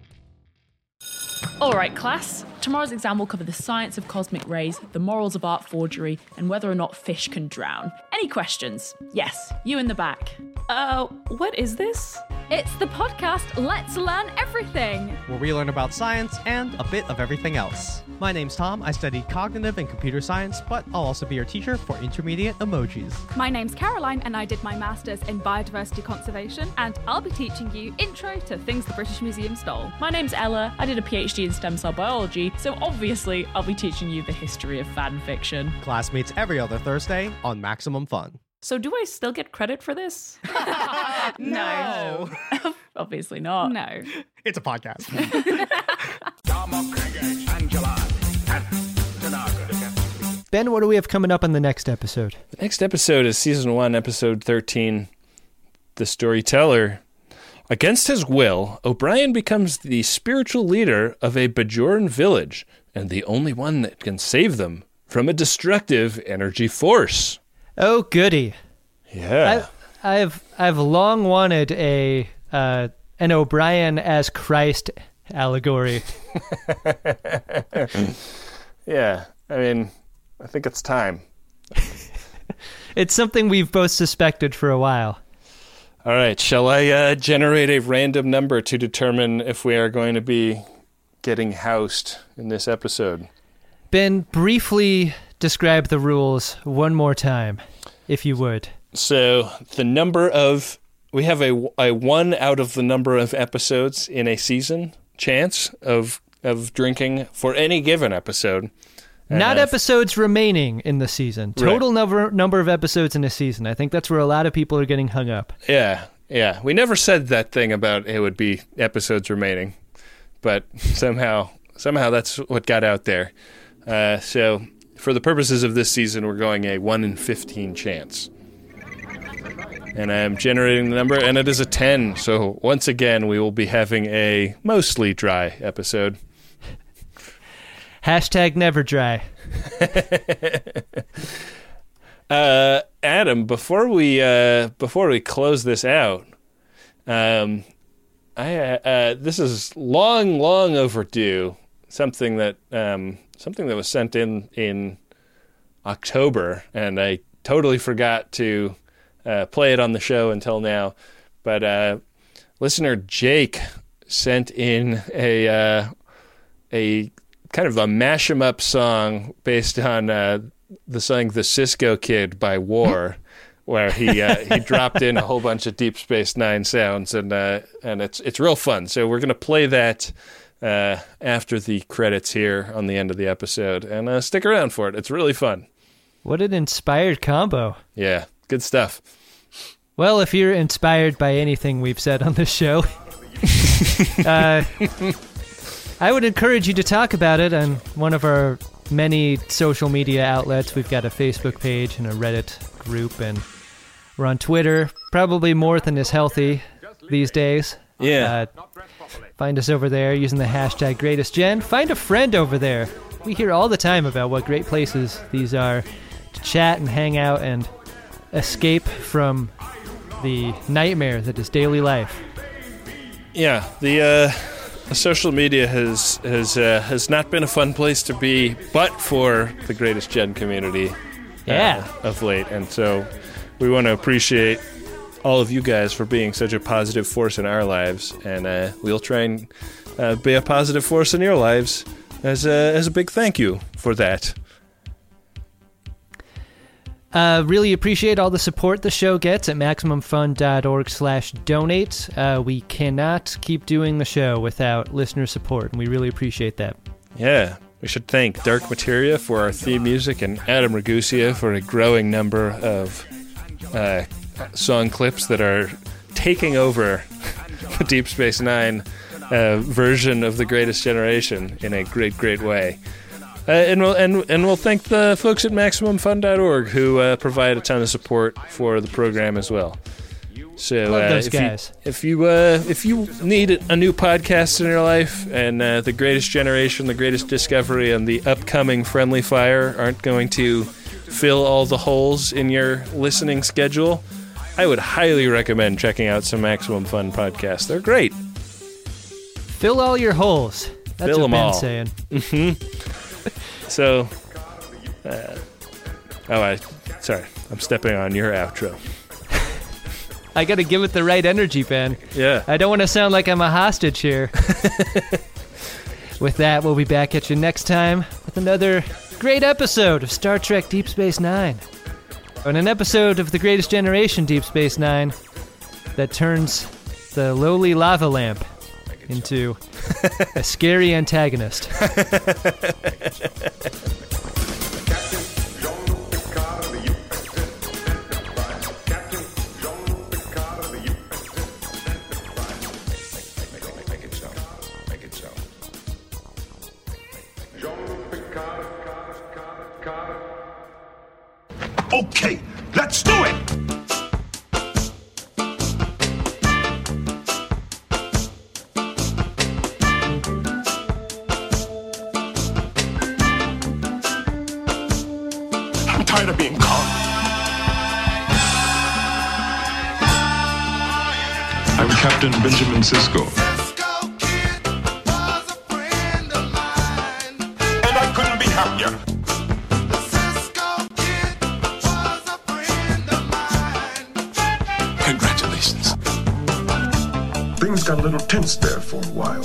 All right, class. Tomorrow's exam will cover the science of cosmic rays, the morals of art forgery, and whether or not fish can drown. Any questions? Yes, you in the back. Uh, what is this? It's the podcast Let's Learn Everything, where we learn about science and a bit of everything else. My name's Tom. I studied cognitive and computer science, but I'll also be your teacher for intermediate emojis. My name's Caroline, and I did my master's in biodiversity conservation, and I'll be teaching you intro to things the British Museum stole. My name's Ella. I did a PhD in stem cell biology, so obviously I'll be teaching you the history of fan fiction. Class meets every other Thursday on Maximum Fun. So do I still get credit for this? No. Obviously not. No. It's a podcast. Ben, what do we have coming up on the next episode? The next episode is season one, episode thirteen, The Storyteller. Against his will, O'Brien becomes the spiritual leader of a Bajoran village and the only one that can save them from a destructive energy force. Oh, goody. Yeah. I, I've I've long wanted a uh, an O'Brien as Christ allegory. Yeah, I mean, I think it's time. It's something we've both suspected for a while. All right, shall I uh, generate a random number to determine if we are going to be getting housed in this episode? Ben, briefly describe the rules one more time, if you would. So the number of, we have a, a one out of the number of episodes in a season chance of of drinking for any given episode. Not if, episodes remaining in the season. Total right. number number of episodes in a season. I think that's where a lot of people are getting hung up. Yeah, yeah. We never said that thing about it would be episodes remaining, but somehow somehow that's what got out there. Uh, so for the purposes of this season, we're going a one in fifteen chance. And I am generating the number, and it is a ten. So once again, we will be having a mostly dry episode. Hashtag never dry. uh, Adam, before we uh, before we close this out, um, I uh, this is long, long overdue. Something that um, something that was sent in in October, and I totally forgot to uh, play it on the show until now. But uh, listener Jake sent in a uh, a kind of a mash 'em up song based on uh, the song "The Cisco Kid" by War. Where he uh, he dropped in a whole bunch of Deep Space Nine sounds, and uh, and it's it's real fun. So we're gonna play that uh, after the credits here on the end of the episode, and uh, stick around for it. It's really fun. What an inspired combo! Yeah, good stuff. Well, if you're inspired by anything we've said on this show, uh, I would encourage you to talk about it on one of our many social media outlets. We've got a Facebook page and a Reddit group, and we're on Twitter, probably more than is healthy these days. Yeah. Uh, find us over there using the hashtag GreatestGen. Find a friend over there. We hear all the time about what great places these are to chat and hang out and escape from the nightmare that is daily life. Yeah, the uh, the social media has has uh, has not been a fun place to be, but for the Greatest Gen community. Yeah. Uh, of late, and so we want to appreciate all of you guys for being such a positive force in our lives, and uh, we'll try and uh, be a positive force in your lives as a, as a big thank you for that. Uh, really appreciate all the support the show gets at MaximumFun.org slash donate. Uh, we cannot keep doing the show without listener support, and we really appreciate that. Yeah. We should thank Dark Materia for our theme music and Adam Ragusia for a growing number of uh, song clips that are taking over the Deep Space Nine uh, version of The Greatest Generation in a great, great way. Uh, and, we'll, and, and we'll thank the folks at Maximum Fun dot org who uh, provide a ton of support for the program as well. So Love uh, those if guys. you if you uh, if you need a new podcast in your life, and uh, the Greatest Generation, the Greatest Discovery, and the upcoming Friendly Fire aren't going to fill all the holes in your listening schedule, I would highly recommend checking out some Maximum Fun podcasts. They're great. Fill all your holes. That's Fill what them Ben's all. saying. Mm-hmm. So, uh, oh, I sorry, I'm stepping on your outro. I gotta give it the right energy, Ben. Yeah. I don't want to sound like I'm a hostage here. With that, we'll be back at you next time with another great episode of Star Trek Deep Space Nine. On an episode of The Greatest Generation Deep Space Nine that turns the lowly lava lamp into a scary antagonist. Okay, let's do it! I'm tired of being calm. I'm Captain Benjamin Sisko. And I couldn't be happier. Congratulations. Things got a little tense there for a while.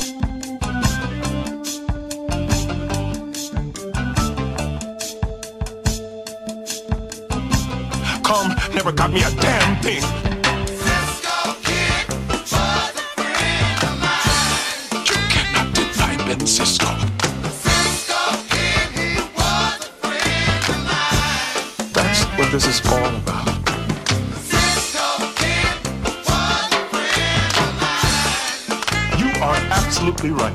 Calm never got me a damn thing. You cannot deny Ben Sisko. That's what this is all about. You are absolutely right.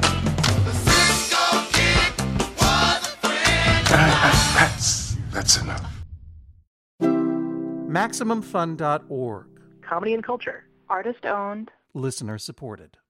That's, that's enough. Maximum Fun dot org. Comedy and culture. Artist owned. Listener supported.